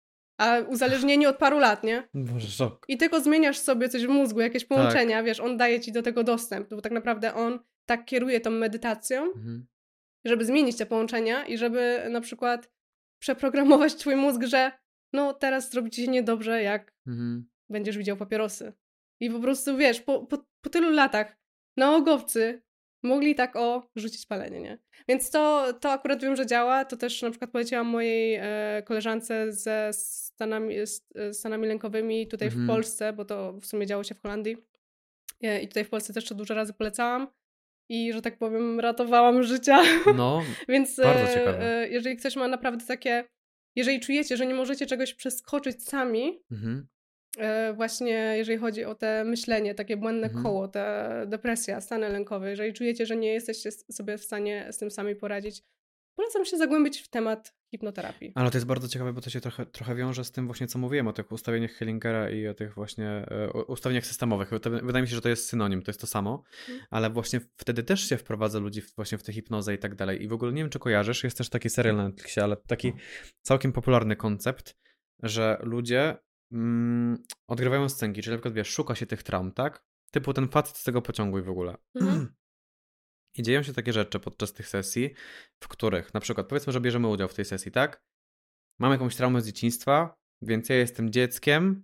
A uzależnieni od paru lat, nie? Boże, szok. I tylko zmieniasz sobie coś w mózgu, jakieś Tak. połączenia, wiesz, on daje ci do tego dostęp, bo tak naprawdę on tak kieruje tą medytacją, Mhm. żeby zmienić te połączenia i żeby na przykład przeprogramować twój mózg, że no teraz zrobi ci się niedobrze, jak Mhm. będziesz widział papierosy. I po prostu, wiesz, po, po, po tylu latach nałogowcy mogli tak o rzucić palenie, nie? Więc to, to akurat wiem, że działa. To też na przykład poleciłam mojej e, koleżance ze stanami, z e, stanami lękowymi tutaj Mhm. w Polsce, bo to w sumie działo się w Holandii. E, I tutaj w Polsce też to dużo razy polecałam. I, że tak powiem, ratowałam życia. No, Więc bardzo e, ciekawe. e, jeżeli ktoś ma naprawdę takie... Jeżeli czujecie, że nie możecie czegoś przeskoczyć sami, Mhm. e, właśnie jeżeli chodzi o te myślenie, takie błędne Mhm. koło, te depresja, stany lękowe, jeżeli czujecie, że nie jesteście s- sobie w stanie z tym sami poradzić, polecam się zagłębić w temat hipnoterapii. Ale to jest bardzo ciekawe, bo to się trochę, trochę wiąże z tym właśnie, co mówiłem o tych ustawieniach Hellingera i o tych właśnie e, o ustawieniach systemowych. To, wydaje mi się, że to jest synonim, to jest to samo, Mhm. ale właśnie wtedy też się wprowadza ludzi w, właśnie w tę hipnozę i tak dalej. I w ogóle nie wiem, czy kojarzysz, jest też taki serial na Netflixie, ale taki całkiem popularny koncept, że ludzie mm, odgrywają scenki, czyli na przykład, wiesz, szuka się tych traum, tak? Typu ten facet z tego pociągu i w ogóle. Mhm. I dzieją się takie rzeczy podczas tych sesji, w których na przykład powiedzmy, że bierzemy udział w tej sesji, tak? Mam jakąś traumę z dzieciństwa, więc ja jestem dzieckiem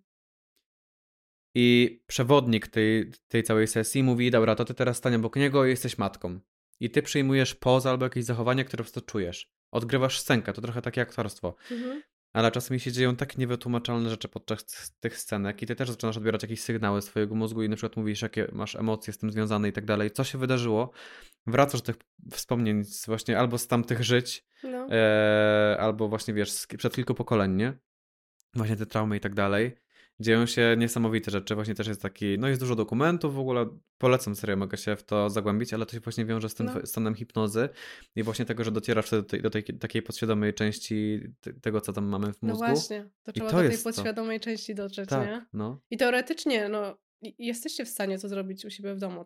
i przewodnik tej, tej całej sesji mówi, dobra, to ty teraz stań obok niego i jesteś matką. I ty przyjmujesz poza albo jakieś zachowania, które po prostu czujesz. Odgrywasz scenkę, to trochę takie aktorstwo. Mhm. Ale czasami się dzieją tak niewytłumaczalne rzeczy podczas tych scenek i ty też zaczynasz odbierać jakieś sygnały z twojego mózgu i na przykład mówisz, jakie masz emocje z tym związane i tak dalej. Co się wydarzyło? Wracasz do tych wspomnień z właśnie albo z tamtych żyć, No. e, albo właśnie wiesz, z- przed kilku pokoleń, nie? Właśnie te traumy i tak dalej. Dzieją się niesamowite rzeczy. Właśnie też jest taki, no jest dużo dokumentów w ogóle. Polecam serię, mogę się w to zagłębić, ale to się właśnie wiąże z tym No. stanem hipnozy i właśnie tego, że docierasz wtedy do tej, do tej takiej podświadomej części te- tego, co tam mamy w No mózgu. właśnie, to I trzeba to do tej jest to. podświadomej części dotrzeć, Tak, nie? no. I teoretycznie, no, i- jesteście w stanie to zrobić u siebie w domu, tak?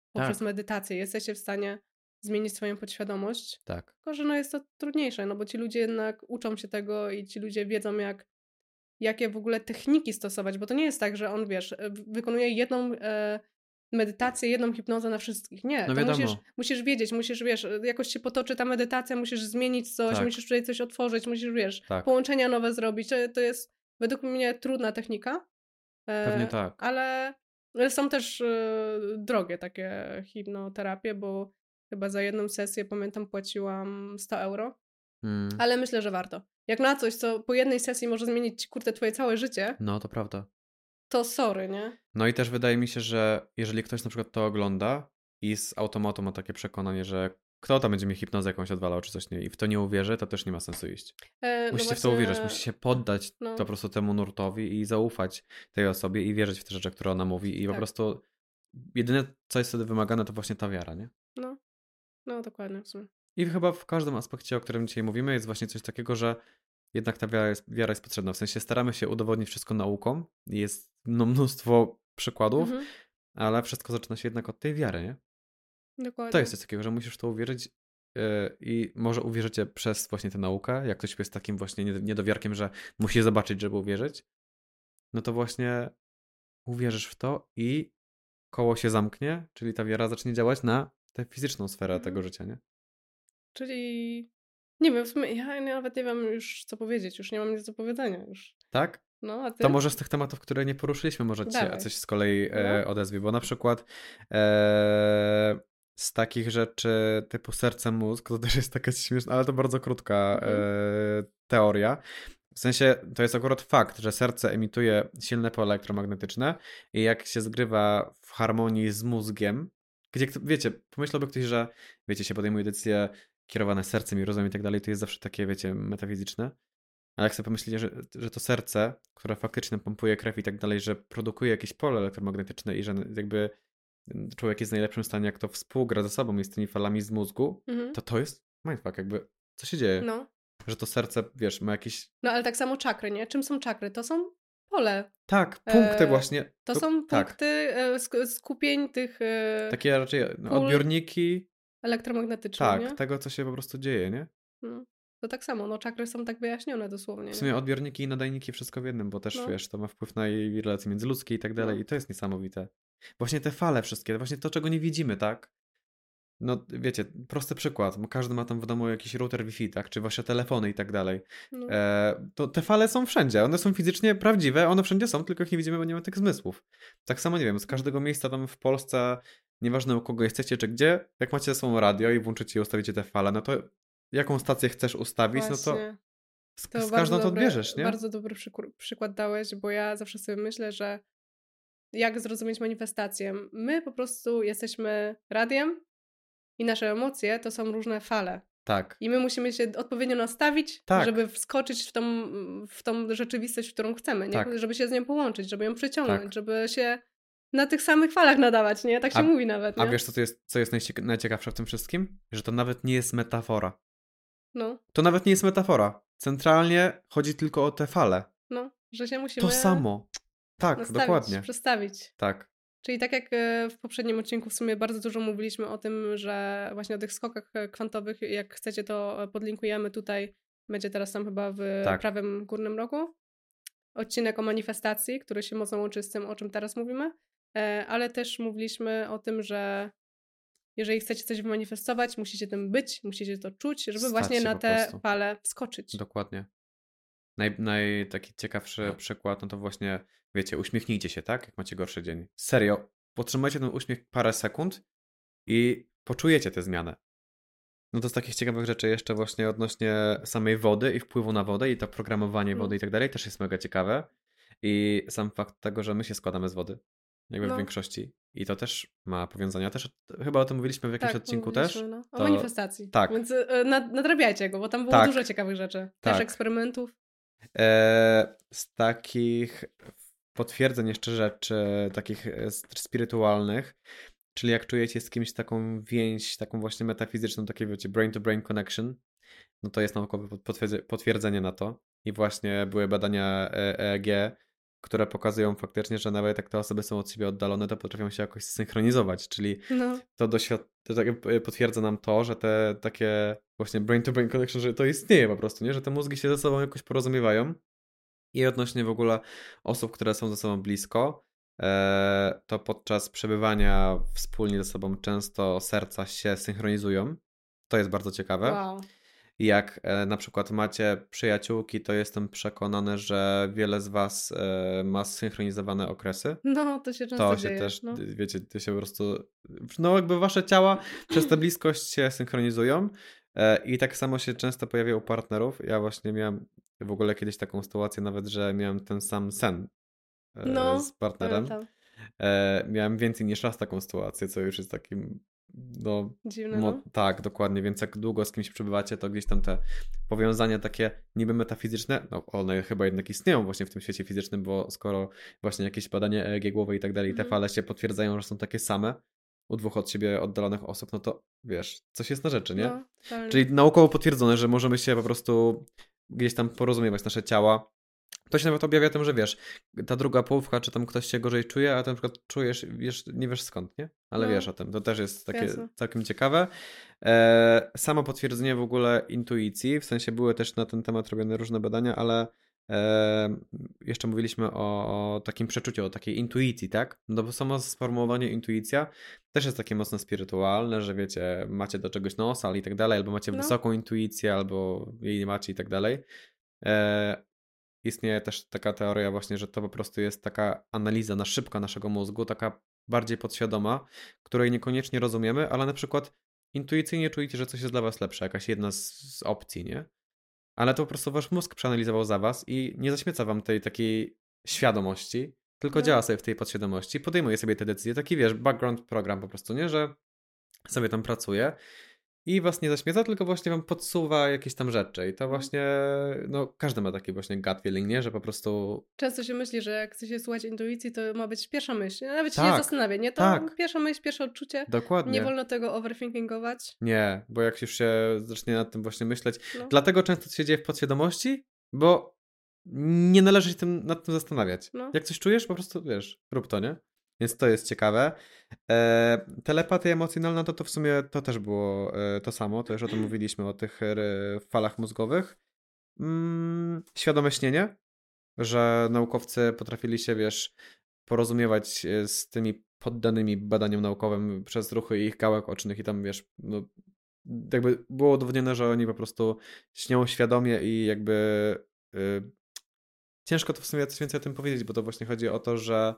poprzez Tak. medytację jesteście w stanie zmienić swoją podświadomość. Tak. Tylko, że no jest to trudniejsze, no bo ci ludzie jednak uczą się tego i ci ludzie wiedzą, jak, jakie w ogóle techniki stosować, bo to nie jest tak, że on, wiesz, wykonuje jedną e, medytację, jedną hipnozę na wszystkich. Nie, No to musisz, wiadomo. musisz wiedzieć, musisz, wiesz, jakoś się potoczy ta medytacja, musisz zmienić coś, Tak. musisz tutaj coś otworzyć, musisz, wiesz, Tak. połączenia nowe zrobić. To, to jest według mnie trudna technika, e, Pewnie tak. ale ale są też e, drogie takie hipnoterapie, bo chyba za jedną sesję, pamiętam, płaciłam sto euro, Mm. ale myślę, że warto. Jak na coś, co po jednej sesji może zmienić, kurde, twoje całe życie, No, to prawda. to sorry, nie? No i też wydaje mi się, że jeżeli ktoś na przykład to ogląda i z automatu ma takie przekonanie, że kto tam będzie mi hipnozę jakąś odwalał czy coś, nie, i w to nie uwierzy, to też nie ma sensu iść. E, no Musicie w to właśnie, uwierzyć, musicie się poddać no. po prostu temu nurtowi i zaufać tej osobie i wierzyć w te rzeczy, które ona mówi i Tak. po prostu jedyne, co jest wtedy wymagane, to właśnie ta wiara, nie? No, no dokładnie w sumie. I chyba w każdym aspekcie, o którym dzisiaj mówimy, jest właśnie coś takiego, że jednak ta wiara jest, wiara jest potrzebna. W sensie staramy się udowodnić wszystko nauką. Jest no, mnóstwo przykładów, Mhm, ale wszystko zaczyna się jednak od tej wiary, nie? dokładnie. To jest coś takiego, że musisz w to uwierzyć yy, i może uwierzycie przez właśnie tę naukę. Jak ktoś jest takim właśnie nied- niedowiarkiem, że musi zobaczyć, żeby uwierzyć, no to właśnie uwierzysz w to i koło się zamknie, czyli ta wiara zacznie działać na tę fizyczną sferę Mhm. tego życia, nie? Czyli nie wiem, w sumie ja nawet nie wiem już co powiedzieć, już nie mam nic do powiedzenia już. Tak? No, a ty? To może z tych tematów, które nie poruszyliśmy, może ci się Dawaj. coś z kolei e, No. odezwie, bo na przykład e, z takich rzeczy typu serce, mózg, to też jest taka śmieszna, ale to bardzo krótka Mhm. e, teoria. W sensie to jest akurat fakt, że serce emituje silne pole elektromagnetyczne i jak się zgrywa w harmonii z mózgiem, gdzie, wiecie, pomyślałby ktoś, że wiecie, się podejmuje decyzje kierowane sercem i rozumem i tak dalej, to jest zawsze takie, wiecie, metafizyczne. Ale jak sobie pomyślicie, że, że to serce, które faktycznie pompuje krew i tak dalej, że produkuje jakieś pole elektromagnetyczne i że jakby człowiek jest w najlepszym stanie, jak to współgra ze sobą i z tymi falami z mózgu, Mhm. to to jest mindfuck, jakby co się dzieje? No. Że to serce, wiesz, ma jakieś... No ale tak samo czakry, nie? Czym są czakry? To są pole. Tak, punkty E, właśnie. To są tak. punkty e, sk- skupień tych e, Takie raczej no, pól odbiorniki, elektromagnetycznych, tak, nie? tego, co się po prostu dzieje, nie? No. To tak samo, no czakry są tak wyjaśnione dosłownie. W sumie Nie? odbiorniki i nadajniki wszystko w jednym, bo też, No. wiesz, to ma wpływ na jej relacje międzyludzkie i tak dalej No. i to jest niesamowite. Właśnie te fale wszystkie, właśnie to, czego nie widzimy, tak? No, wiecie, prosty przykład. Każdy ma tam w domu jakiś router Wi-Fi, tak? Czy wasze telefony i tak dalej. No. E, to te fale są wszędzie. One są fizycznie prawdziwe, one wszędzie są, tylko ich nie widzimy, bo nie ma tych zmysłów. Tak samo, nie wiem, z każdego miejsca tam w Polsce, nieważne u kogo jesteście czy gdzie, jak macie ze sobą radio i włączycie i ustawicie te fale, no to jaką stację chcesz ustawić, Właśnie. no to z, To z bardzo każdą to dobry, odbierzesz, nie? Bardzo dobry przyku- przykład dałeś, bo ja zawsze sobie myślę, że jak zrozumieć manifestację? My po prostu jesteśmy radiem i nasze emocje to są różne fale. Tak. I my musimy się odpowiednio nastawić, Tak. żeby wskoczyć w tą, w tą rzeczywistość, którą chcemy, nie? Tak. Żeby się z nią połączyć, żeby ją przyciągnąć, Tak. żeby się na tych samych falach nadawać, nie? Tak się A- mówi nawet, nie? A wiesz, co, to jest, co jest najcieka- najciekawsze w tym wszystkim? Że to nawet nie jest metafora. No, To nawet nie jest metafora. Centralnie chodzi tylko o te fale. no, że się musimy To samo. Tak, nastawić, dokładnie. przestawić. Tak. Czyli tak jak e, w poprzednim odcinku w sumie bardzo dużo mówiliśmy o tym, że właśnie o tych skokach e, kwantowych, jak chcecie to podlinkujemy tutaj, będzie teraz tam chyba w Tak. prawym górnym rogu, odcinek o manifestacji, który się mocno łączy z tym, o czym teraz mówimy, e, ale też mówiliśmy o tym, że jeżeli chcecie coś wymanifestować, musicie tym być, musicie to czuć, żeby Stać właśnie się na po te prostu. fale wskoczyć. Dokładnie. Naj, naj taki ciekawszy przykład, no to właśnie, wiecie, uśmiechnijcie się, tak? Jak macie gorszy dzień. Serio, podtrzymajcie ten uśmiech parę sekund i poczujecie tę zmianę. No to z takich ciekawych rzeczy jeszcze właśnie odnośnie samej wody i wpływu na wodę i to programowanie No. wody i tak dalej też jest mega ciekawe. I sam fakt tego, że my się składamy z wody, jakby No. w większości. I to też ma powiązania. Też chyba o tym mówiliśmy w jakimś Tak, odcinku mówiliśmy, też. No. O To- manifestacji. tak. Więc e, nad, nadrabiajcie go, bo tam było Tak. dużo ciekawych rzeczy. Tak. Też eksperymentów. E, z takich potwierdzeń jeszcze rzeczy, takich e, spirytualnych, czyli jak czujecie z kimś taką więź, taką właśnie metafizyczną, takie wiecie, brain-to-brain connection, no to jest naukowe potwierdze- potwierdzenie na to. I właśnie były badania E E G, które pokazują faktycznie, że nawet jak te osoby są od siebie oddalone, to potrafią się jakoś synchronizować, czyli No, to, doświad- to tak jakby potwierdza nam to, że te takie właśnie brain-to-brain connection, że to istnieje po prostu, nie? Że te mózgi się ze sobą jakoś porozumiewają. I odnośnie w ogóle osób, które są ze sobą blisko, e, to podczas przebywania wspólnie ze sobą często serca się synchronizują. To jest bardzo ciekawe. wow. Jak e, na przykład macie przyjaciółki, to jestem przekonany, że wiele z was e, ma synchronizowane okresy. No, to się często To się dzieje. też, No. wiecie, to się po prostu, no jakby wasze ciała przez tę bliskość się synchronizują. E, I tak samo się często pojawia u partnerów. Ja właśnie miałem w ogóle kiedyś taką sytuację nawet, że miałem ten sam sen e, No, z partnerem. pamiętam. E, miałem więcej niż raz taką sytuację, co już jest takim, no, Dziwne, mo- no. tak, dokładnie, więc jak długo z kimś przebywacie, to gdzieś tam te powiązania takie niby metafizyczne, no one chyba jednak istnieją właśnie w tym świecie fizycznym, bo skoro właśnie jakieś badanie E E G głowy i tak dalej, te Mhm. fale się potwierdzają, że są takie same u dwóch od siebie oddalonych osób, no to wiesz, coś jest na rzeczy, nie? No, totalnie. Czyli naukowo potwierdzone, że możemy się po prostu gdzieś tam porozumiewać, nasze ciała. To się nawet objawia tym, że wiesz, ta druga połówka, czy tam ktoś się gorzej czuje, a ty na przykład czujesz, wiesz, nie wiesz skąd, nie? Ale No, wiesz o tym. To też jest takie jasne. całkiem ciekawe. E, samo potwierdzenie w ogóle intuicji, w sensie były też na ten temat robione różne badania, ale e, jeszcze mówiliśmy o, o takim przeczuciu, o takiej intuicji, tak? No bo samo sformułowanie intuicja też jest takie mocno spirytualne, że wiecie, macie do czegoś nosal i tak dalej, albo macie No. wysoką intuicję, albo jej nie macie i tak dalej. E, Istnieje też taka teoria właśnie, że to po prostu jest taka analiza na szybka naszego mózgu, taka bardziej podświadoma, której niekoniecznie rozumiemy, ale na przykład intuicyjnie czujecie, że coś jest dla was lepsze, jakaś jedna z, z opcji, nie? Ale to po prostu wasz mózg przeanalizował za was i nie zaśmieca wam tej takiej świadomości, tylko No. działa sobie w tej podświadomości, podejmuje sobie te decyzje, taki wiesz, background program po prostu, nie? Że sobie tam pracuje i was nie zaśmieca, tylko właśnie wam podsuwa jakieś tam rzeczy. I to Mhm. właśnie, no każdy ma taki właśnie gut feeling, nie? Że po prostu Często się myśli, że jak chce się słuchać intuicji, to ma być pierwsza myśl. Nawet się nie tak, zastanawia, nie? To tak, pierwsza myśl, pierwsze odczucie. Nie dokładnie. wolno tego overthinkingować. Nie, bo jak już się zacznie nad tym właśnie myśleć, No. dlatego często to się dzieje w podświadomości, bo nie należy się tym, nad tym zastanawiać. No. Jak coś czujesz, po prostu wiesz, rób to, nie? Więc to jest ciekawe. E, telepatia emocjonalna to, to w sumie to też było e, to samo, to już o tym mówiliśmy, o tych e, falach mózgowych. Mm, świadome śnienie, że naukowcy potrafili się, wiesz, porozumiewać e, z tymi poddanymi badaniom naukowym przez ruchy ich gałek ocznych i tam, wiesz, no, jakby było udowodnione, że oni po prostu śnią świadomie i jakby y, ciężko to w sumie coś więcej o tym powiedzieć, bo to właśnie chodzi o to, że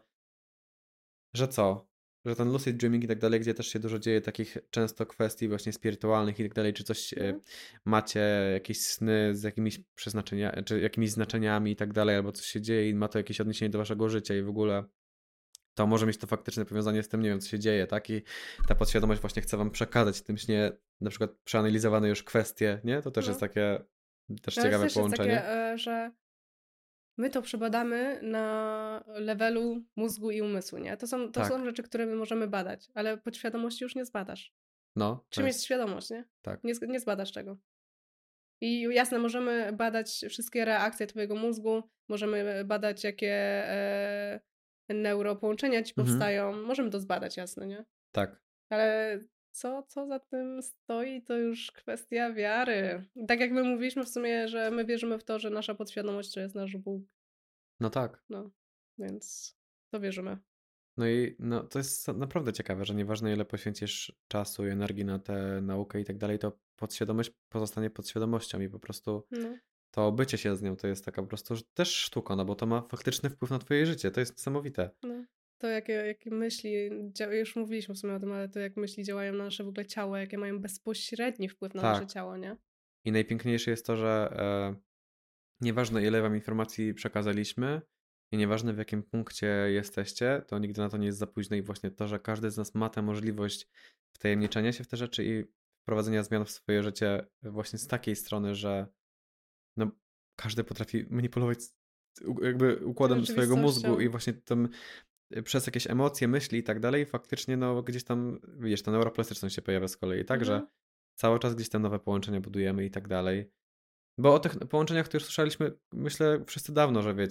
że co? Że ten lucid dreaming i tak dalej, gdzie też się dużo dzieje takich często kwestii właśnie spirytualnych i tak dalej, czy coś Mhm. y, macie jakieś sny z jakimiś przeznaczeniami, czy jakimiś znaczeniami i tak dalej, albo coś się dzieje i ma to jakieś odniesienie do waszego życia i w ogóle to może mieć to faktyczne powiązanie z tym, nie wiem, co się dzieje, tak? I ta podświadomość właśnie chce wam przekazać w tym śnie na przykład przeanalizowane już kwestie, nie? To też No. jest takie też Ale ciekawe też jest połączenie. takie, e, że my to przebadamy na levelu mózgu i umysłu, nie? To są, to Tak. są rzeczy, które my możemy badać, ale podświadomości już nie zbadasz. No, to Czym jest, jest świadomość, nie? tak. Nie, z- nie zbadasz tego. I jasne, możemy badać wszystkie reakcje twojego mózgu, możemy badać, jakie e, neuropołączenia ci Mhm. powstają, możemy to zbadać, jasne, nie? Tak. Ale co, co za tym stoi, to już kwestia wiary. Tak jak my mówiliśmy w sumie, że my wierzymy w to, że nasza podświadomość to jest nasz Bóg, No tak. no, więc to wierzymy. No i no, to jest naprawdę ciekawe, że nieważne ile poświęcisz czasu i energii na tę naukę i tak dalej, to podświadomość pozostanie podświadomością i po prostu No, to bycie się z nią to jest taka po prostu też sztuka, no bo to ma faktyczny wpływ na twoje życie. To jest niesamowite. no. To jakie, jakie myśli, dzia- już mówiliśmy w sumie o tym, ale to jak myśli działają na nasze w ogóle ciało, jakie mają bezpośredni wpływ na nasze Tak. ciało, nie? I najpiękniejsze jest to, że e, nieważne ile wam informacji przekazaliśmy i nieważne w jakim punkcie jesteście, to nigdy na to nie jest za późno i właśnie to, że każdy z nas ma tę możliwość wtajemniczenia się w te rzeczy i wprowadzenia zmian w swoje życie właśnie z takiej strony, że no, każdy potrafi manipulować u- jakby układem swojego mózgu Rzeczywistością. i właśnie tym y, przez jakieś emocje, myśli i tak dalej, faktycznie no gdzieś tam, wiesz, ta neuroplastyczność się pojawia z kolei, tak, że Mhm. cały czas gdzieś tam nowe połączenia budujemy i tak dalej. Bo o tych połączeniach to już słyszeliśmy, myślę, wszyscy dawno, że wiecie,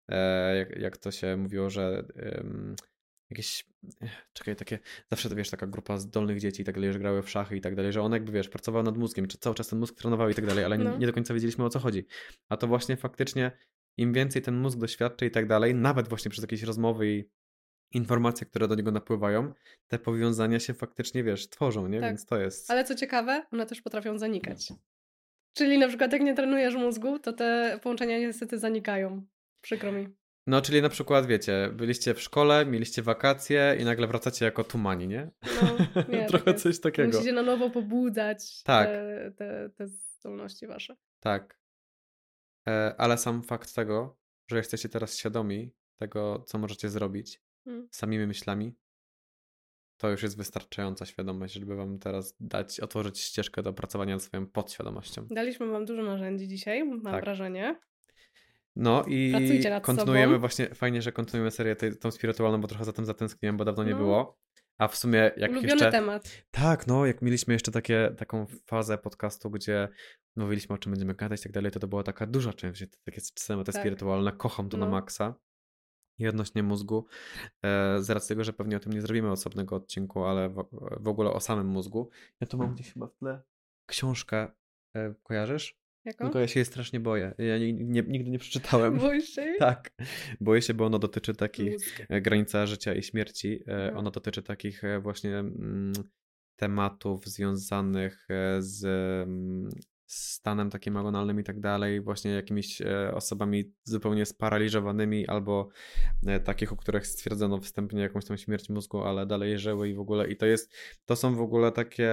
e, jak, jak to się mówiło, że em, jakieś, czekaj, takie, zawsze to wiesz, taka grupa zdolnych dzieci i tak dalej, że grały w szachy i tak dalej, że one jakby wiesz, pracowały nad mózgiem, czy cały czas ten mózg trenował i tak dalej, ale nie, No. nie do końca wiedzieliśmy o co chodzi. A to właśnie faktycznie im więcej ten mózg doświadczy i tak dalej, nawet właśnie przez jakieś rozmowy i informacje, które do niego napływają, te powiązania się faktycznie, wiesz, tworzą, nie? Tak. Więc to jest... Ale co ciekawe, one też potrafią zanikać. Czyli na przykład jak nie trenujesz mózgu, to te połączenia niestety zanikają. Przykro mi. No, czyli na przykład, wiecie, byliście w szkole, mieliście wakacje i nagle wracacie jako tumani, nie? No, nie, Trochę tak coś takiego. Musicie na nowo pobudzać Tak. te, te, te zdolności wasze. Tak. E, ale sam fakt tego, że jesteście teraz świadomi tego, co możecie zrobić Hmm. samymi myślami, to już jest wystarczająca świadomość, żeby wam teraz dać, otworzyć ścieżkę do pracowania nad swoją podświadomością. Daliśmy wam dużo narzędzi dzisiaj, mam Tak. wrażenie. No i Pracujcie nad kontynuujemy sobą. właśnie, fajnie, że kontynuujemy serię tej, tą spirytualną, bo trochę za tym zatęskniłem, bo dawno nie No. było. A w sumie jak Ulubiony jeszcze... temat. Tak, no, jak mieliśmy jeszcze takie, taką fazę podcastu, gdzie mówiliśmy o czym będziemy gadać i tak dalej, to to była taka duża część, gdzie takie tematy Tak. spirytualne, kocham to No. na maksa. I odnośnie mózgu, e, z racji tego, że pewnie o tym nie zrobimy osobnego odcinku, ale w, w ogóle o samym mózgu. Ja tu mam gdzieś chyba w tle książkę, e, kojarzysz? Jaką? Tylko ja się jej strasznie boję. Ja nie, nie, nigdy nie przeczytałem. Boisz się jej? Tak, boję się, bo ono dotyczy takich Mózg. e, granica życia i śmierci. E, Aha. ono dotyczy takich e, właśnie mm, tematów związanych e, z mm, stanem takim agonalnym i tak dalej, właśnie jakimiś e, osobami zupełnie sparaliżowanymi albo e, takich, u których stwierdzono wstępnie jakąś tam śmierć mózgu, ale dalej żyły i w ogóle i to jest, to są w ogóle takie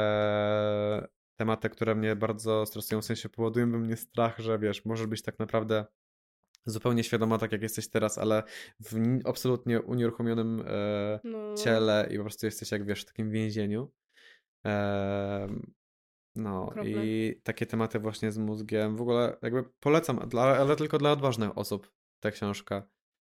e, tematy, które mnie bardzo stresują, w sensie powodują we mnie strach, że wiesz, możesz być tak naprawdę zupełnie świadoma, tak jak jesteś teraz, ale w ni- absolutnie unieruchomionym e, No. ciele i po prostu jesteś jak wiesz w takim więzieniu. E, no Okropne. i takie tematy właśnie z mózgiem, w ogóle jakby polecam, dla, ale tylko dla odważnych osób tę książkę,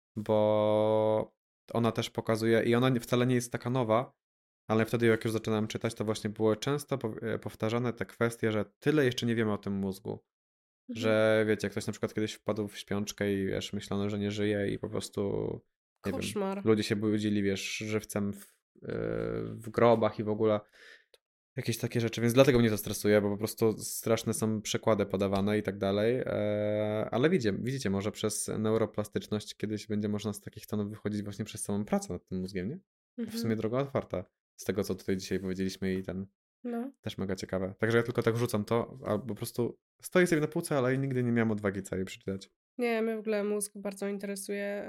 bo ona też pokazuje i ona nie- wcale nie jest taka nowa, ale wtedy jak już zaczynałem czytać, to właśnie były często po- e, powtarzane te kwestie, że tyle jeszcze nie wiemy o tym mózgu. Mhm. Że wiecie, ktoś na przykład kiedyś wpadł w śpiączkę i wiesz, myślano, że nie żyje i po prostu nie Koszmar. wiem, ludzie się budzili, wiesz, żywcem w, yy, w grobach i w ogóle jakieś takie rzeczy, więc dlatego mnie to stresuje, bo po prostu straszne są przykłady podawane i tak dalej, e, ale widzicie, widzicie, może przez neuroplastyczność kiedyś będzie można z takich stanów wychodzić właśnie przez samą pracę nad tym mózgiem, nie? Mhm. W sumie droga otwarta z tego, co tutaj dzisiaj powiedzieliśmy i ten No. też mega ciekawe. Także ja tylko tak rzucam to, albo po prostu stoję sobie na półce, ale nigdy nie miałem odwagi całej przeczytać. Nie, mnie w ogóle mózg bardzo interesuje.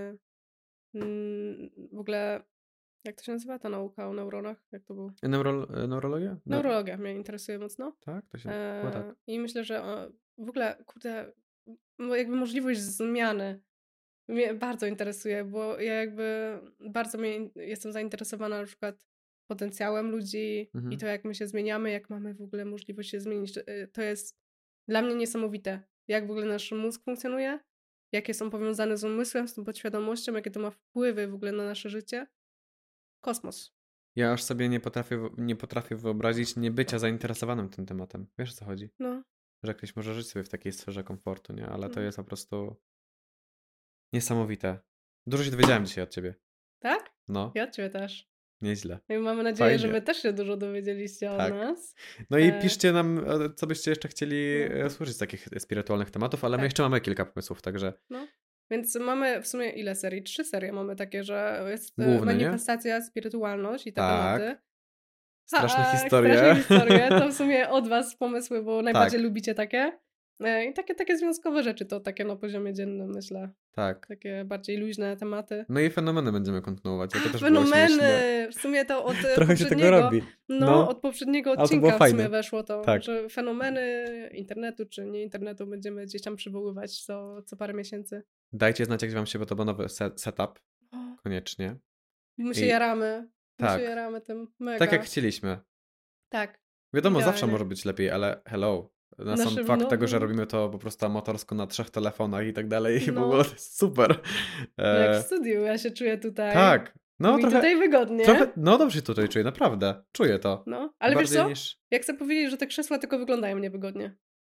Yy, mm, w ogóle, jak to się nazywa ta nauka o neuronach? Jak to było? Neuro, neurologia? No, Neurologia mnie interesuje mocno. tak, to się chyba tak. Yy, I myślę, że o, w ogóle, kurde, no jakby możliwość zmiany mnie bardzo interesuje, bo ja jakby bardzo mnie, jestem zainteresowana na przykład potencjałem ludzi Mhm. i to, jak my się zmieniamy, jak mamy w ogóle możliwość się zmienić. Yy, To jest dla mnie niesamowite, jak w ogóle nasz mózg funkcjonuje, jakie są powiązane z umysłem, z tą podświadomością, jakie to ma wpływy w ogóle na nasze życie. Kosmos. Ja aż sobie nie potrafię, nie potrafię wyobrazić niebycia zainteresowanym tym tematem. Wiesz, o co chodzi? No, Że ktoś może żyć sobie w takiej sferze komfortu, nie? Ale to No. jest po prostu niesamowite. Dużo się dowiedziałem dzisiaj od ciebie. tak? No, Ja od ciebie też. nieźle. I mamy nadzieję, Fajnie. że wy też się dużo dowiedzieliście Tak. o nas. No i E, piszcie nam, e, co byście jeszcze chcieli No. e, słyszeć z takich spirytualnych tematów, ale my Tak. jeszcze mamy kilka pomysłów, także Więc mamy w sumie ile serii? Trzy serie mamy takie, że jest e, Główne, nie? manifestacja, spirytualność i te Tak. tematy. straszne Tak, historie. Straszne historie. To w sumie od was pomysły, bo najbardziej Tak. lubicie takie. E, I takie, takie związkowe rzeczy, to takie na poziomie dziennym, myślę. Tak. Takie bardziej luźne tematy. No i fenomeny będziemy kontynuować, bo to też było śmieszne. Fenomeny! W sumie to od e, Trochę się tego poprzedniego... robi. No, No. od poprzedniego Ale to było odcinka w fajne. sumie weszło to, Tak. że fenomeny internetu czy nie internetu będziemy gdzieś tam przywoływać co, co parę miesięcy. Dajcie znać, jak wam się podoba nowy set, setup. Koniecznie. My się I- jaramy. My tak. się jaramy tym mega. Tak jak chcieliśmy. Tak. Wiadomo, Idealnie. zawsze może być lepiej, ale hello. Na sam Naszym fakt no- tego, że robimy to po prostu amatorsko na trzech telefonach i tak dalej, i w No. ogóle to jest super. Jak E, w studiu, ja się czuję tutaj. tak. No Mi trochę, tutaj wygodnie. trochę, no dobrze się tutaj czuję, naprawdę. Czuję to. No, ale wiesz Bardziej co? niż... Jak chcę powiedzieć, że te krzesła tylko wyglądają niewygodnie.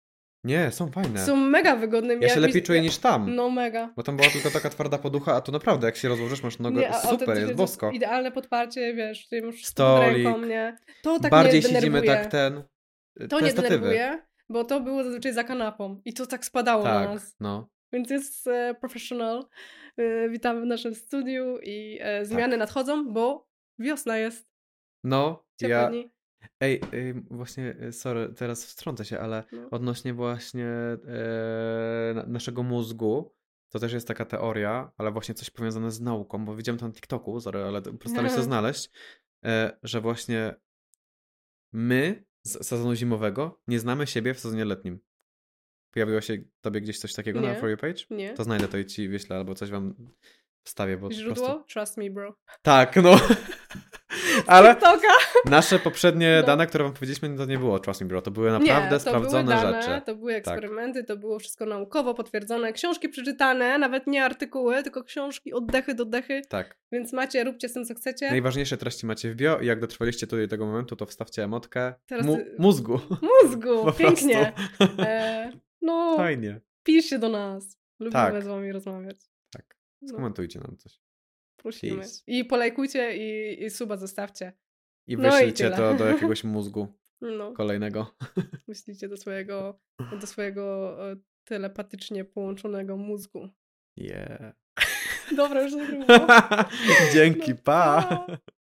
Nie, są fajne. Są mega wygodne. Ja się lepiej czuję niż tam. No mega. Bo tam była tylko taka twarda poducha, a tu naprawdę, jak się rozłożysz, masz nogę, Nie, super, jest bosko. Idealne podparcie, wiesz, tutaj masz Stolik. ręką, nie? To tak Bardziej mnie siedzimy denerwuje. tak ten... To te nie statywy. denerwuje, bo to było zazwyczaj za kanapą i to tak spadało tak, na nas. no. Więc jest e, professional. E, witamy w naszym studiu i e, zmiany Tak. nadchodzą, bo wiosna jest. No, Ciepłe ja... dni. Ej, ej, właśnie, sorry, teraz wstrącę się, ale No. odnośnie właśnie e, na- naszego mózgu, to też jest taka teoria, ale właśnie coś powiązane z nauką, bo widziałem to na TikToku, sorry, ale to- postaram się to znaleźć, e, że właśnie my z sezonu zimowego nie znamy siebie w sezonie letnim. Pojawiło się tobie gdzieś coś takiego Nie. na For You Page? Nie. To znajdę to i ci wyślę, albo coś wam wstawię, bo po Źródło? prostu... Trust me, bro. Tak, no. Ale TikToka. nasze poprzednie No. dane, które wam powiedzieliśmy, to nie było Trust Me Bro, to były naprawdę Nie, to sprawdzone były dane, rzeczy. to były eksperymenty, to było wszystko naukowo potwierdzone. Książki przeczytane, nawet nie artykuły, tylko książki od dechy do dechy. Tak. Więc macie, róbcie z tym, co chcecie. Najważniejsze treści macie w bio i jak dotrwaliście tutaj do tego momentu, to wstawcie emotkę Teraz mu- ty- mózgu. Mózgu, Po pięknie. prostu. E, no, Fajnie. piszcie do nas. Lubimy Tak. z wami rozmawiać. Tak. No, Skomentujcie nam coś. prosimy. Peace. I polajkujcie i, i suba zostawcie. I No i wyślijcie tyle. to do jakiegoś mózgu No, kolejnego. myślicie do swojego, do swojego e, telepatycznie połączonego mózgu. Yeah. Dobra, już nie było. Dzięki, No, pa! pa.